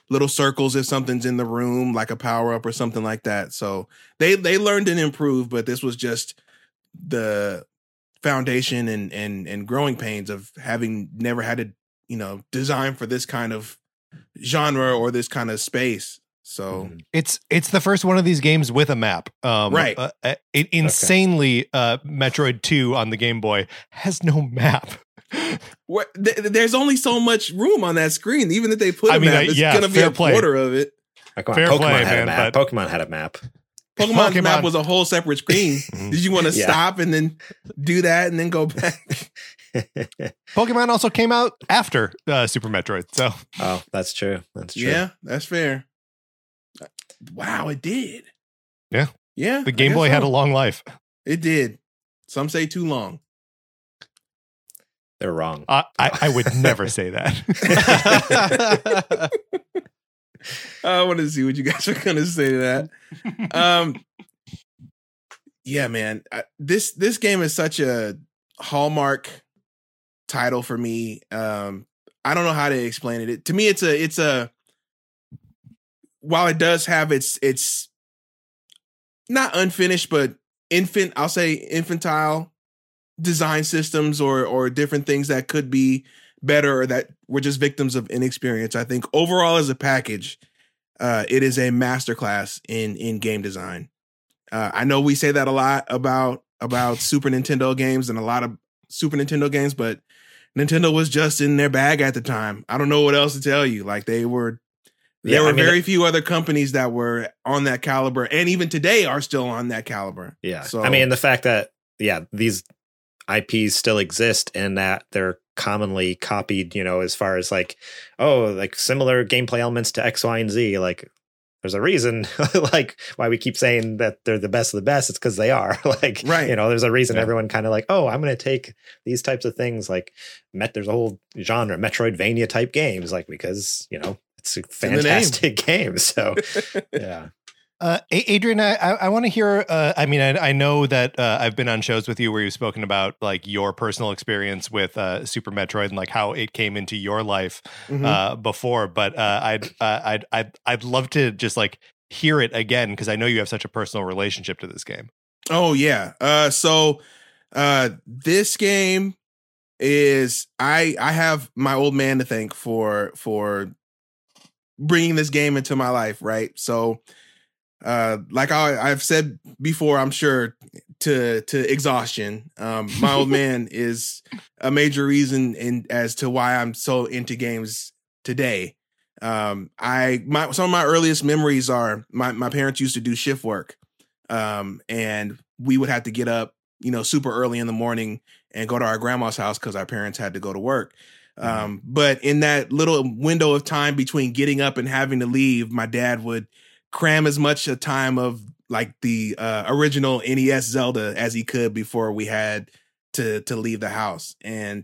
little circles if something's in the room, like a power up or something like that. So they learned and improved, but this was just the foundation and growing pains of having never had to, design for this kind of genre or this kind of space. So it's the first one of these games with a map. Right. Insanely, Metroid 2 on the Game Boy has no map. There's only so much room on that screen. Even if they put a map, it's going to be a quarter of it. Pokemon had a map. Pokemon had a map. Pokemon's map was a whole separate screen. Did you want to stop and then do that and then go back? Pokemon also came out after Super Metroid. So that's true. Yeah, that's fair. Wow, it did. Yeah. Yeah. The Game Boy had a long life. It did. Some say too long. They're wrong. I would never say that. I want to see what you guys are going to say to that. Yeah, man. This game is such a hallmark title for me. I don't know how to explain it. To me, it's a while it does have its not unfinished, but I'll say infantile design systems or different things that could be better or that were just victims of inexperience. I think overall as a package, it is a masterclass in game design. I know we say that a lot about Super Nintendo games and a lot of Super Nintendo games, but Nintendo was just in their bag at the time. I don't know what else to tell you. Like there were very few other companies that were on that caliber, and even today are still on that caliber. Yeah. So, I mean, the fact that, these IPs still exist and that they're commonly copied, as far as like similar gameplay elements to X, Y, and Z, like there's a reason like why we keep saying that they're the best of the best. It's because they are like, right. There's a reason everyone kind of like, I'm going to take these types of things like there's a whole genre, Metroidvania type games, like, because, it's a fantastic game. So, yeah. Adrian, I want to hear. I know that I've been on shows with you where you've spoken about like your personal experience with Super Metroid and like how it came into your life before. But I'd love to just like hear it again because I know you have such a personal relationship to this game. Oh yeah. So this game is I have my old man to thank for bringing this game into my life, right? So, like I've said before, I'm sure to exhaustion, my old man is a major reason as to why I'm so into games today. Some of my earliest memories are my parents used to do shift work, and we would have to get up, super early in the morning and go to our grandma's house because our parents had to go to work. But in that little window of time between getting up and having to leave, my dad would cram as much a time of like the original NES Zelda as he could before we had to leave the house. And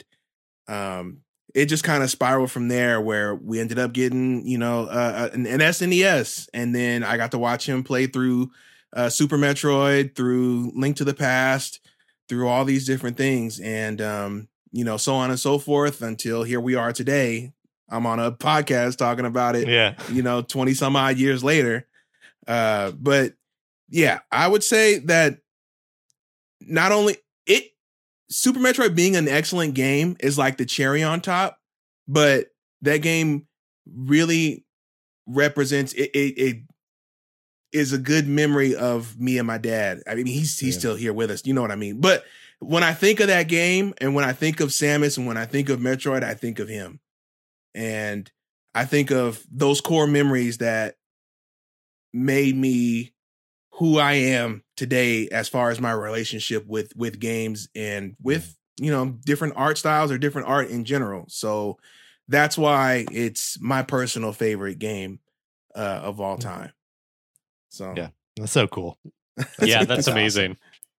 it just kind of spiraled from there where we ended up getting, an SNES. And then I got to watch him play through Super Metroid, through Link to the Past, through all these different things. And, so on and so forth until here we are today. I'm on a podcast talking about it, 20 some odd years later. But yeah, I would say that not only Super Metroid being an excellent game is like the cherry on top, but that game really represents it is a good memory of me and my dad. I mean, he's still here with us. You know what I mean? But when I think of that game and when I think of Samus and when I think of Metroid, I think of him. And I think of those core memories that made me who I am today as far as my relationship with games and with, different art styles or different art in general. So that's why it's my personal favorite game of all time. So yeah, that's so cool. That's amazing.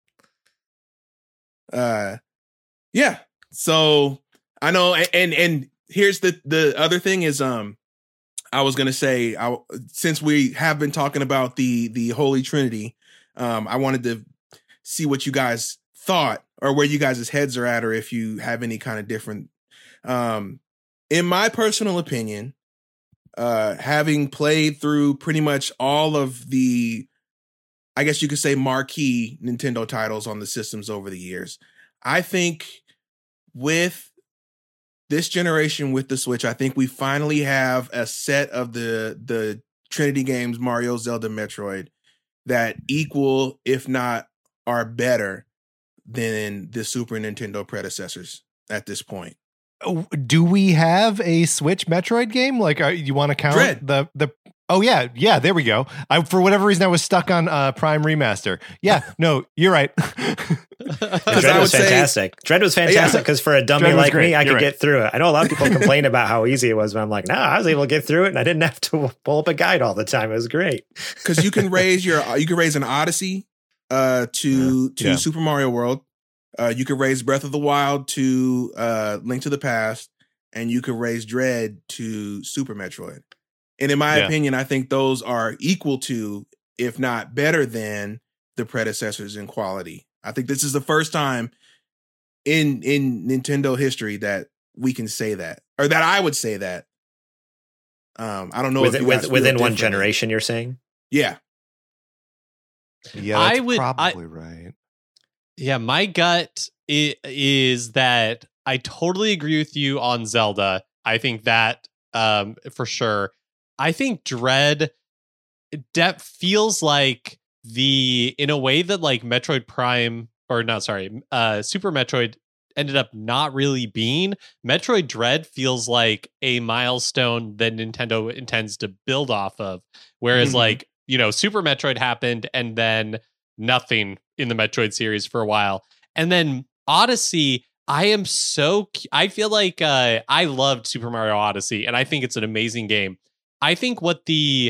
Yeah. So I know, and here's the other thing is, I was gonna say, since we have been talking about the Holy Trinity, I wanted to see what you guys thought or where you guys' heads are at, or if you have any kind of different. In my personal opinion, having played through pretty much all of the, I guess you could say, marquee Nintendo titles on the systems over the years, I think with this generation with the Switch, I think we finally have a set of the Trinity games, Mario, Zelda, Metroid, that equal, if not are better than the Super Nintendo predecessors at this point. Do we have a Switch Metroid game? Like, you want to count Dread. the? Oh yeah, there we go. For whatever reason, I was stuck on Prime Remaster. Yeah, no, you're right. Dread was fantastic. Dread was fantastic because for a dummy like me, I could get through it. I know a lot of people complain about how easy it was, but I'm like, no, I was able to get through it, and I didn't have to pull up a guide all the time. It was great. Because you can raise an Odyssey to Super Mario World. You could raise Breath of the Wild to Link to the Past, and you could raise Dread to Super Metroid. And in my opinion, I think those are equal to, if not better than, the predecessors in quality. I think this is the first time in Nintendo history that we can say that, or that I would say that. I don't know within one generation. You're saying, yeah, that's probably right. Yeah, my gut is that I totally agree with you on Zelda. I think that for sure. I think Dread feels like in a way that like Metroid Prime, or not, sorry, Super Metroid ended up not really being. Metroid Dread feels like a milestone that Nintendo intends to build off of. Whereas like, Super Metroid happened and then nothing in the Metroid series for a while. And then Odyssey, I feel like I loved Super Mario Odyssey, and I think it's an amazing game. I think here's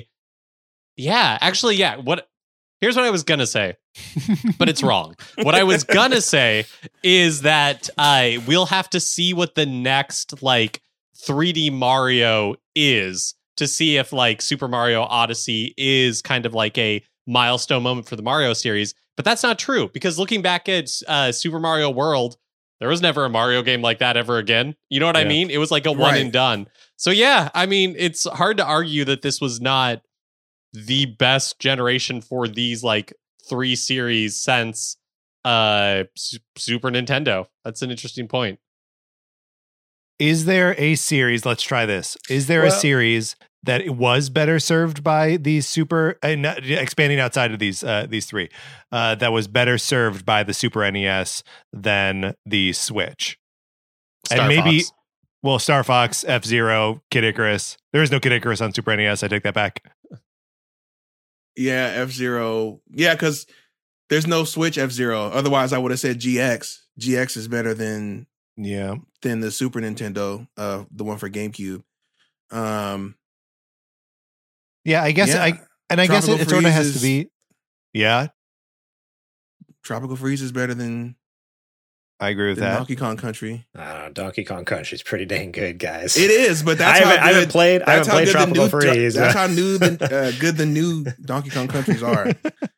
what I was going to say, but it's wrong. What I was going to say is that we'll have to see what the next like 3D Mario is to see if like Super Mario Odyssey is kind of like a milestone moment for the Mario series. But that's not true, because looking back at Super Mario World, there was never a Mario game like that ever again. You know what I mean? It was like a one and done. So yeah, I mean, it's hard to argue that this was not the best generation for these like 3 series since Super Nintendo. That's an interesting point. Is there a series? Let's try this. Is there a series that it was better served by these super expanding outside of these 3 that was better served by the Super NES than the Switch? Star Fox. Star Fox, F-Zero, Kid Icarus. There is no Kid Icarus on Super NES. I take that back. Yeah, F-Zero. Yeah, because there's no Switch F-Zero. Otherwise, I would have said GX. GX is better than the Super Nintendo, the one for GameCube. I guess I guess it sort of has to be. Yeah. Tropical Freeze is better than. I agree with that. Donkey Kong Country. Donkey Kong Country is pretty dang good, guys. It is, but that's I haven't played Tropical Freeze. That's how good the new Donkey Kong countries are.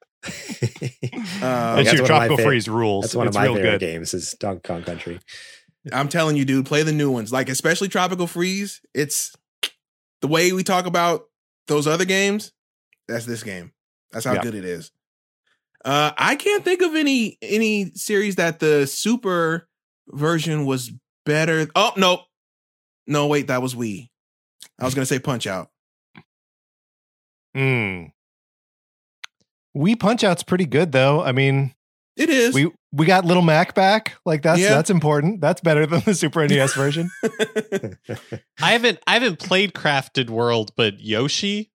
That's your Tropical Freeze rules. That's one of my favorite games is Donkey Kong Country. I'm telling you, dude, play the new ones. Like, especially Tropical Freeze. It's the way we talk about those other games. That's this game. That's how good it is. I can't think of any series that the Super version was better. Oh, no, wait, that was Wii. I was gonna say Punch Out. Wii Punch Out's pretty good though. I mean, it is. We got Little Mac back. Like that's important. That's better than the Super NES version. I haven't played Crafted World, but Yoshi.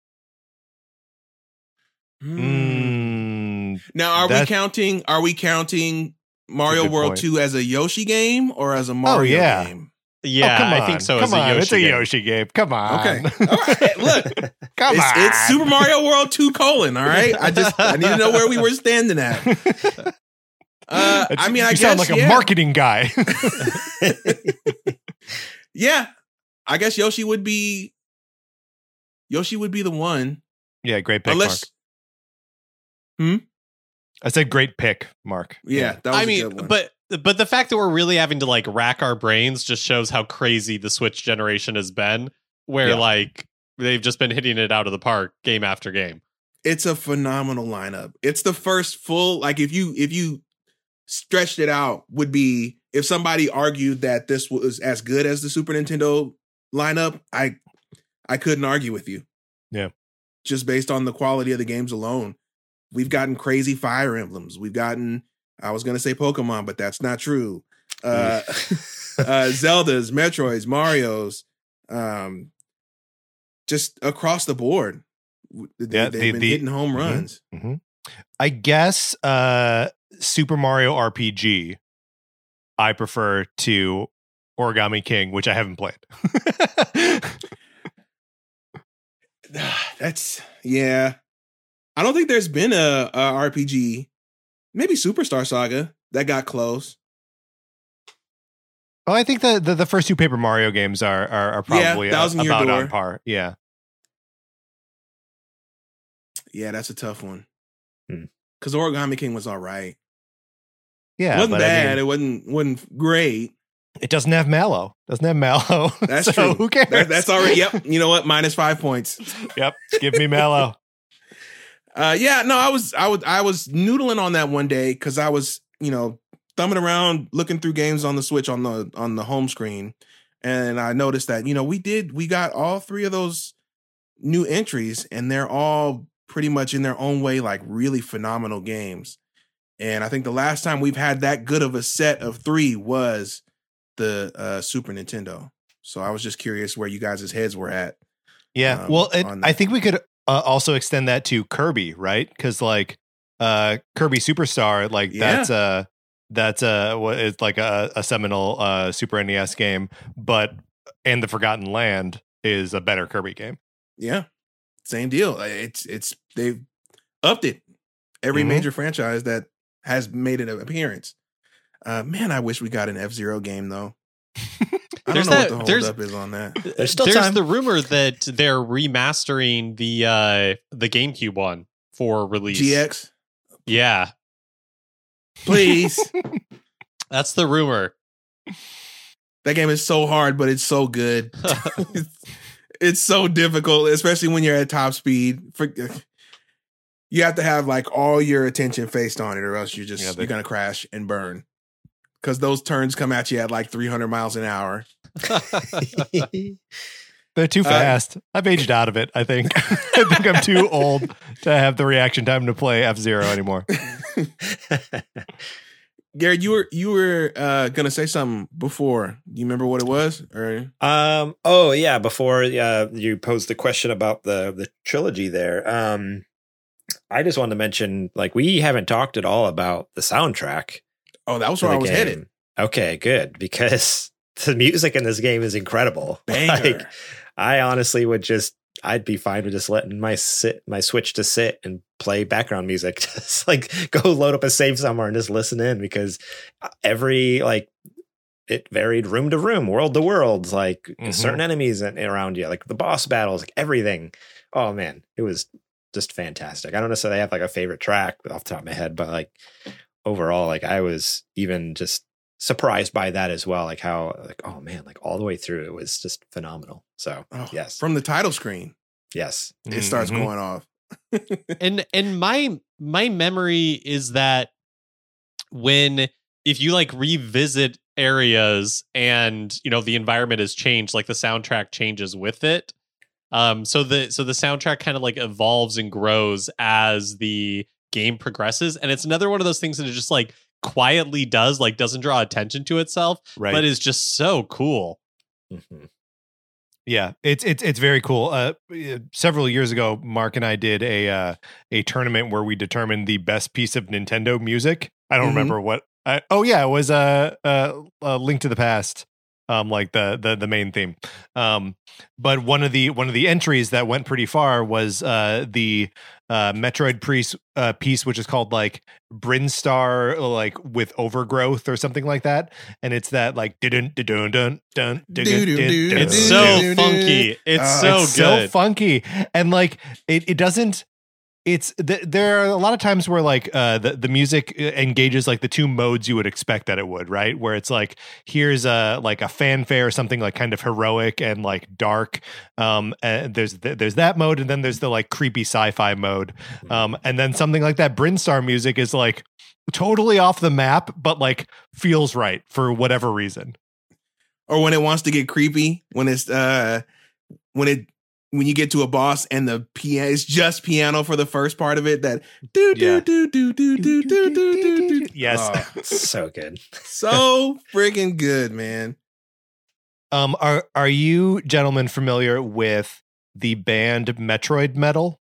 Now, are we counting Mario World 2 as a Yoshi game or as a Mario game? Yeah, I think so. It's a Yoshi game. Come on. Okay. All right. Look. It's Super Mario World 2 : all right. I need to know where we were standing at. I guess sound like a marketing guy. Yeah. I guess Yoshi would be the one. Yeah, great pick, Mark. I said great pick, Mark. Yeah, that was a good one. But the fact that we're really having to like rack our brains just shows how crazy the Switch generation has been. Where like they've just been hitting it out of the park game after game. It's a phenomenal lineup. It's the first full, like if you stretched it out, would be if somebody argued that this was as good as the Super Nintendo lineup, I couldn't argue with you. Yeah. Just based on the quality of the games alone. We've gotten crazy Fire Emblems. We've gotten, I was going to say Pokemon, but that's not true. Zeldas, Metroids, Marios, just across the board. They've been hitting home runs. Mm-hmm. I guess Super Mario RPG I prefer to Origami King, which I haven't played. That's, yeah. I don't think there's been a RPG, maybe Superstar Saga, that got close. Oh, I think the first two Paper Mario games are probably about on par. Yeah. Yeah, that's a tough one. Because Origami King was all right. Yeah, it wasn't bad. I mean, it wasn't great. It doesn't have Mallow. That's so true. Who cares? That's already. Yep. You know what? -5 points. Yep. Give me Mallow. Yeah. No, I was noodling on that one day because I was, thumbing around looking through games on the Switch on the home screen, and I noticed that we got all three of those new entries, and they're all pretty much in their own way like really phenomenal games. And I think the last time we've had that good of a set of three was the Super Nintendo. So I was just curious where you guys' heads were at. Yeah, well, I think we could also extend that to Kirby, right? Because like Kirby Superstar, like that's what is like a seminal Super NES game, and The Forgotten Land is a better Kirby game. Yeah, same deal. It's they've upped it. Every major franchise that has made an appearance. Man, I wish we got an F-Zero game though. I don't know what the holdup is on that. There's the rumor that they're remastering the GameCube one for release. GX? Yeah. Please. That's the rumor. That game is so hard, but it's so good. It's so difficult, especially when you're at top speed. You have to have like all your attention faced on it, or else you're going to crash and burn. Because those turns come at you at like 300 miles an hour. They're too fast. I've aged out of it, I think. I think I'm too old to have the reaction time to play F-Zero anymore. Garrett, you were gonna say something before. You remember what it was? Or oh yeah, before you posed the question about the trilogy there. I just wanted to mention, like, we haven't talked at all about the soundtrack. Oh, that was where I was headed. Okay, good, because the music in this game is incredible. Banger. Like, I honestly I'd be fine with just letting my Switch to sit and play background music. Just like go load up a save somewhere and just listen in, because it varied room to room, world to world, like certain enemies around you, like the boss battles, like everything. Oh man, it was just fantastic. I don't necessarily have like a favorite track off the top of my head, but like overall, like I was even just surprised by that as well. Like how, like, oh man, like all the way through, it was just phenomenal. So yes, from the title screen, yes, it starts going off. and my memory is that if you like revisit areas and the environment has changed, like the soundtrack changes with it. So the soundtrack kind of like evolves and grows as the game progresses, and it's another one of those things that it just like quietly doesn't draw attention to itself, right, but is just so cool. Yeah, it's very cool. Several years ago, Mark and I did a tournament where we determined the best piece of Nintendo music. I don't remember what. It was a Link to the Past, like the main theme. But one of the entries that went pretty far was the Metroid piece, which is called like Brinstar, like with Overgrowth or something like that, and it's that like it's so funky. It's so good, so funky, and like it doesn't. there are a lot of times where like the music engages like the two modes you would expect that it would, right? Where it's like, here's a fanfare or something like kind of heroic and like dark. And there's that mode, and then there's the like creepy sci-fi mode. And then something like that Brinstar music is like totally off the map, but like feels right for whatever reason. Or when it wants to get creepy, when it's when you get to a boss and the piano is just piano for the first part of it, that do do do do do do do do do. Yes, so good, so freaking good, man. Are you gentlemen familiar with the band Metroid Metal?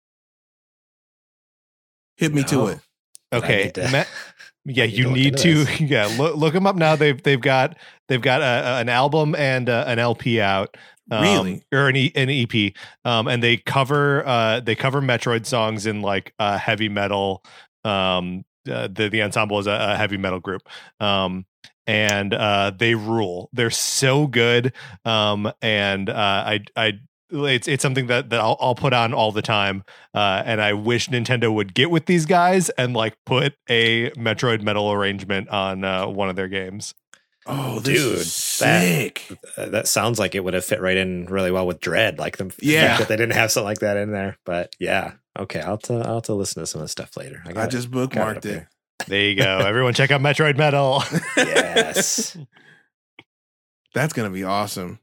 Hit me to it. Okay, you need to look them up now. They've got an album and an LP out. Really? Or an EP, and they cover Metroid songs in like heavy metal. The ensemble is a heavy metal group, and they rule. They're so good, and it's something that I'll put on all the time, and I wish Nintendo would get with these guys and like put a Metroid Metal arrangement on one of their games. Oh, dude, sick! That sounds like it would have fit right in really well with Dread. Like the fact that they didn't have something like that in there. But yeah, okay, I'll have to listen to some of the stuff later. I just bookmarked it. There you go. Everyone, check out Metroid Metal. Yes, that's gonna be awesome.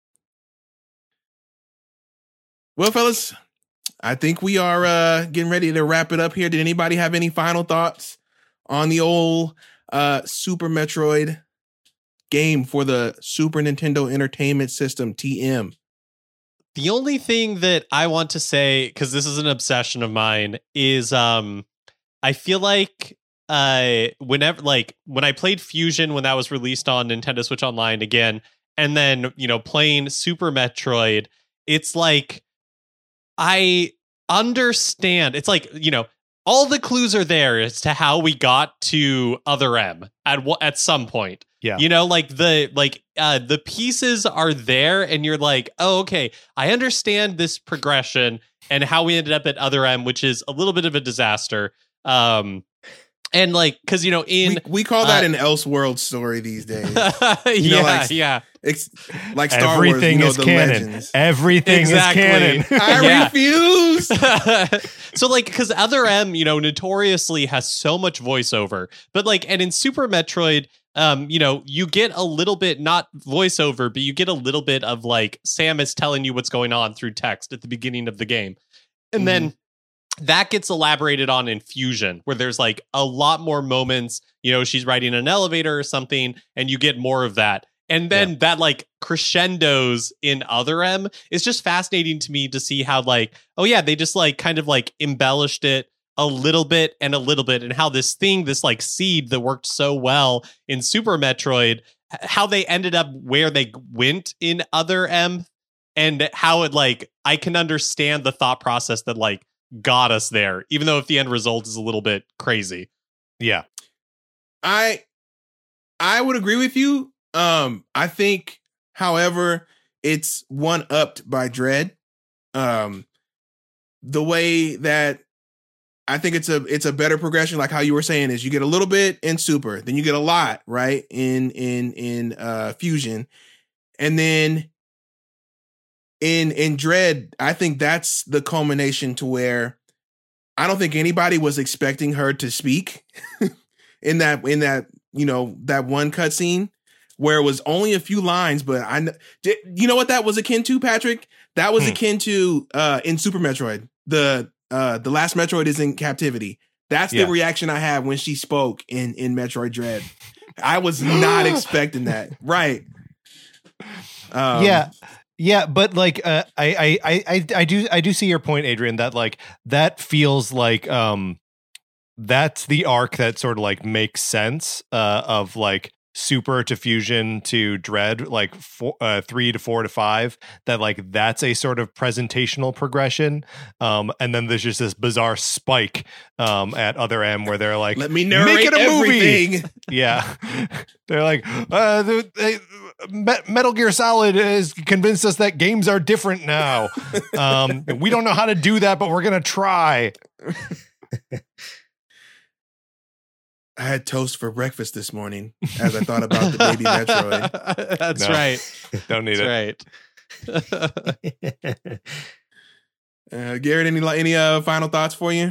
Well, fellas, I think we are getting ready to wrap it up here. Did anybody have any final thoughts on the old Super Metroid game for the Super Nintendo Entertainment System, TM? The only thing that I want to say, because this is an obsession of mine, is I feel like whenever, like when I played Fusion when that was released on Nintendo Switch Online again, and then playing Super Metroid, it's like I understand. It's like all the clues are there as to how we got to Other M at some point. Yeah. The pieces are there and you're like, oh, okay, I understand this progression and how we ended up at Other M, which is a little bit of a disaster. And like, because we call that an Elseworld story these days. It's like Star Everything Wars. Is canon. Legends. Everything is canon. I refuse. So like, because Other M, notoriously has so much voiceover, but like, and in Super Metroid, you get a little bit, not voiceover, but you get a little bit of like Samus telling you what's going on through text at the beginning of the game, and then that gets elaborated on in Fusion, where there's like a lot more moments, she's riding an elevator or something, and you get more of that. And then that like crescendos in Other M is just fascinating to me to see how like, oh yeah, they just like kind of like embellished it a little bit, and how this like seed that worked so well in Super Metroid, how they ended up where they went in Other M, and how it like, I can understand the thought process that like got us there, even though if the end result is a little bit crazy. Yeah. I would agree with you. I think, however, it's one-upped by Dread. The way that I think it's a better progression, like how you were saying, is you get a little bit in Super, then you get a lot, right, in Fusion, and then in Dread, I think that's the culmination to where I don't think anybody was expecting her to speak in that that one cutscene where it was only a few lines, but you know what that was akin to, Patrick? That was akin to in Super Metroid, the last Metroid is in captivity. That's the reaction I had when she spoke in Metroid Dread. I was not expecting that. Right. Yeah, but like I do see your point, Adrian, that like that feels like that's the arc that sort of like makes sense of like Super to Fusion to Dread, like 3 to 4 to 5, that like that's a sort of presentational progression, and then there's just this bizarre spike at Other M where they're like, let me narrate make it a everything. movie. Yeah, they're like Metal Gear Solid has convinced us that games are different now. We don't know how to do that, but we're going to try. I had toast for breakfast this morning as I thought about the baby Metroid. That's No. right. Don't need it. That's right. Garrett, any final thoughts for you?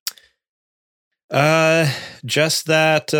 Just that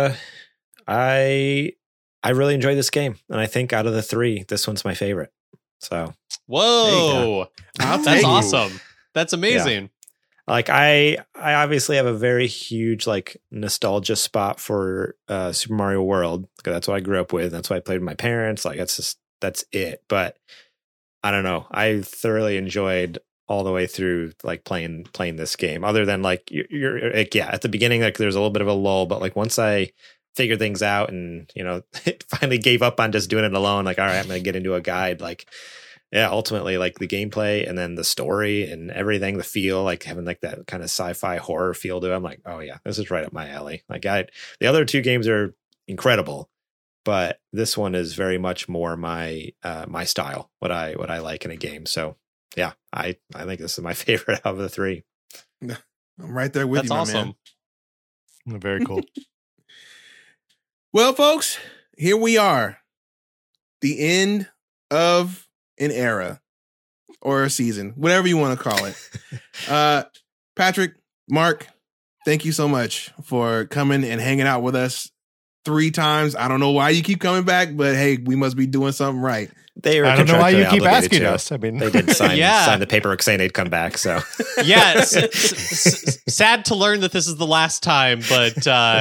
I really enjoyed this game, and I think out of the three, this one's my favorite. So Whoa. I'll take That's it. awesome. That's amazing. like I obviously have a very huge like nostalgia spot for Super Mario World, because that's what I grew up with. That's what I played with my parents. Like that's it. But I don't know. I thoroughly enjoyed all the way through like playing this game. Other than like you're like, yeah, at the beginning like there's a little bit of a lull, but like once I figured things out and finally gave up on just doing it alone, like all right, I'm gonna get into a guide. Like yeah, ultimately like the gameplay and then the story and everything, the feel, like having like that kind of sci-fi horror feel to it. I'm like, oh yeah, this is right up my alley. Like the other two games are incredible, but this one is very much more my style, what I like in a game. So yeah, I think this is my favorite of the three. I'm right there with That's you, my awesome. man. Very cool. Well, folks, here we are. The end of an era or a season, whatever you want to call it. Patrick, Mark, thank you so much for coming and hanging out with us 3 times. I don't know why you keep coming back, but hey, we must be doing something right. They were I don't know why you contractually keep obligated asking to. us. I mean, They did sign Yeah. the paperwork saying they'd come back. So Yeah. Sad to learn that this is the last time, but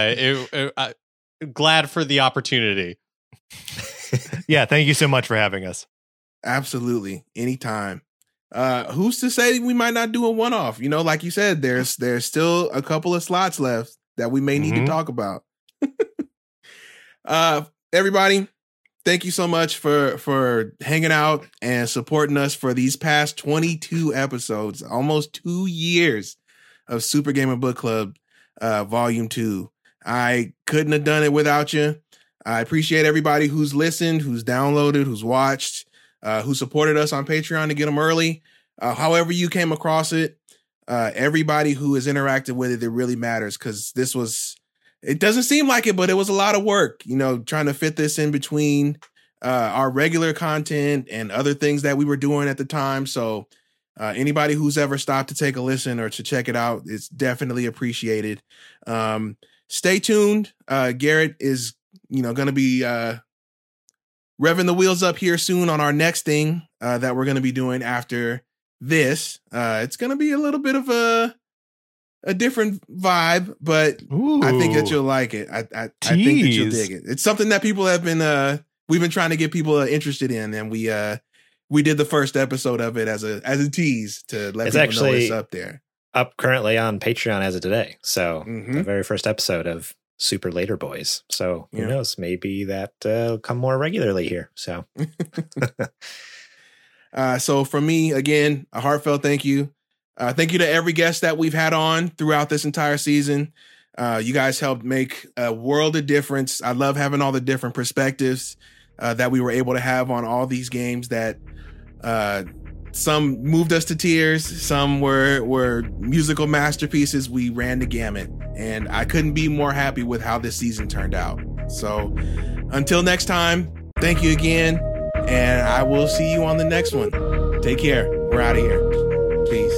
glad for the opportunity. yeah, thank you so much for having us. Absolutely. Anytime. Who's to say we might not do a one-off? Like you said, there's still a couple of slots left that we may need to talk about. Everybody, thank you so much for hanging out and supporting us for these past 22 episodes, almost 2 years of Super Gamer Book Club Volume 2. I couldn't have done it without you. I appreciate everybody who's listened, who's downloaded, who's watched, who supported us on Patreon to get them early. However you came across it, everybody who has interacted with it really matters, because it doesn't seem like it, but it was a lot of work, trying to fit this in between our regular content and other things that we were doing at the time. So anybody who's ever stopped to take a listen or to check it out, it's definitely appreciated. Stay tuned. Garrett is, going to be revving the wheels up here soon on our next thing that we're going to be doing after this. It's going to be a little bit of a different vibe, but Ooh. I think that you'll like it. I think that you'll dig it. It's something that people have been we've been trying to get people interested in, and we did the first episode of it as a tease to let It's people know actually it's up there. up currently on Patreon as of today. So Mhm. the very first episode of Super Later Boys. So who Yeah. knows? Maybe that will come more regularly here. So So from me, again, a heartfelt thank you. Thank you to every guest that we've had on throughout this entire season. You guys helped make a world of difference. I love having all the different perspectives that we were able to have on all these games that some moved us to tears. Some were musical masterpieces. We ran the gamut, and I couldn't be more happy with how this season turned out. So until next time, thank you again, and I will see you on the next one. Take care. We're out of here. Peace.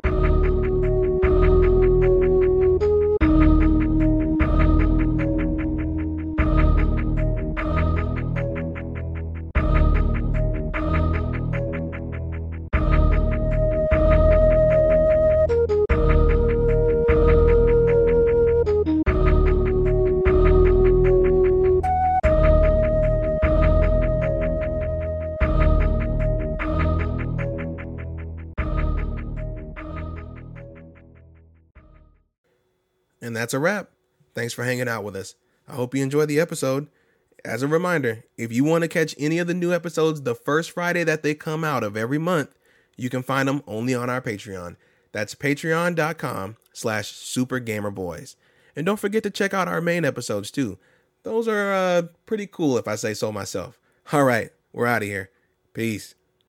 And that's a wrap. Thanks for hanging out with us. I hope you enjoyed the episode. As a reminder, if you want to catch any of the new episodes the first Friday that they come out of every month, you can find them only on our Patreon. That's patreon.com/supergamerboys. And don't forget to check out our main episodes too. Those are pretty cool if I say so myself. All right, we're out of here. Peace.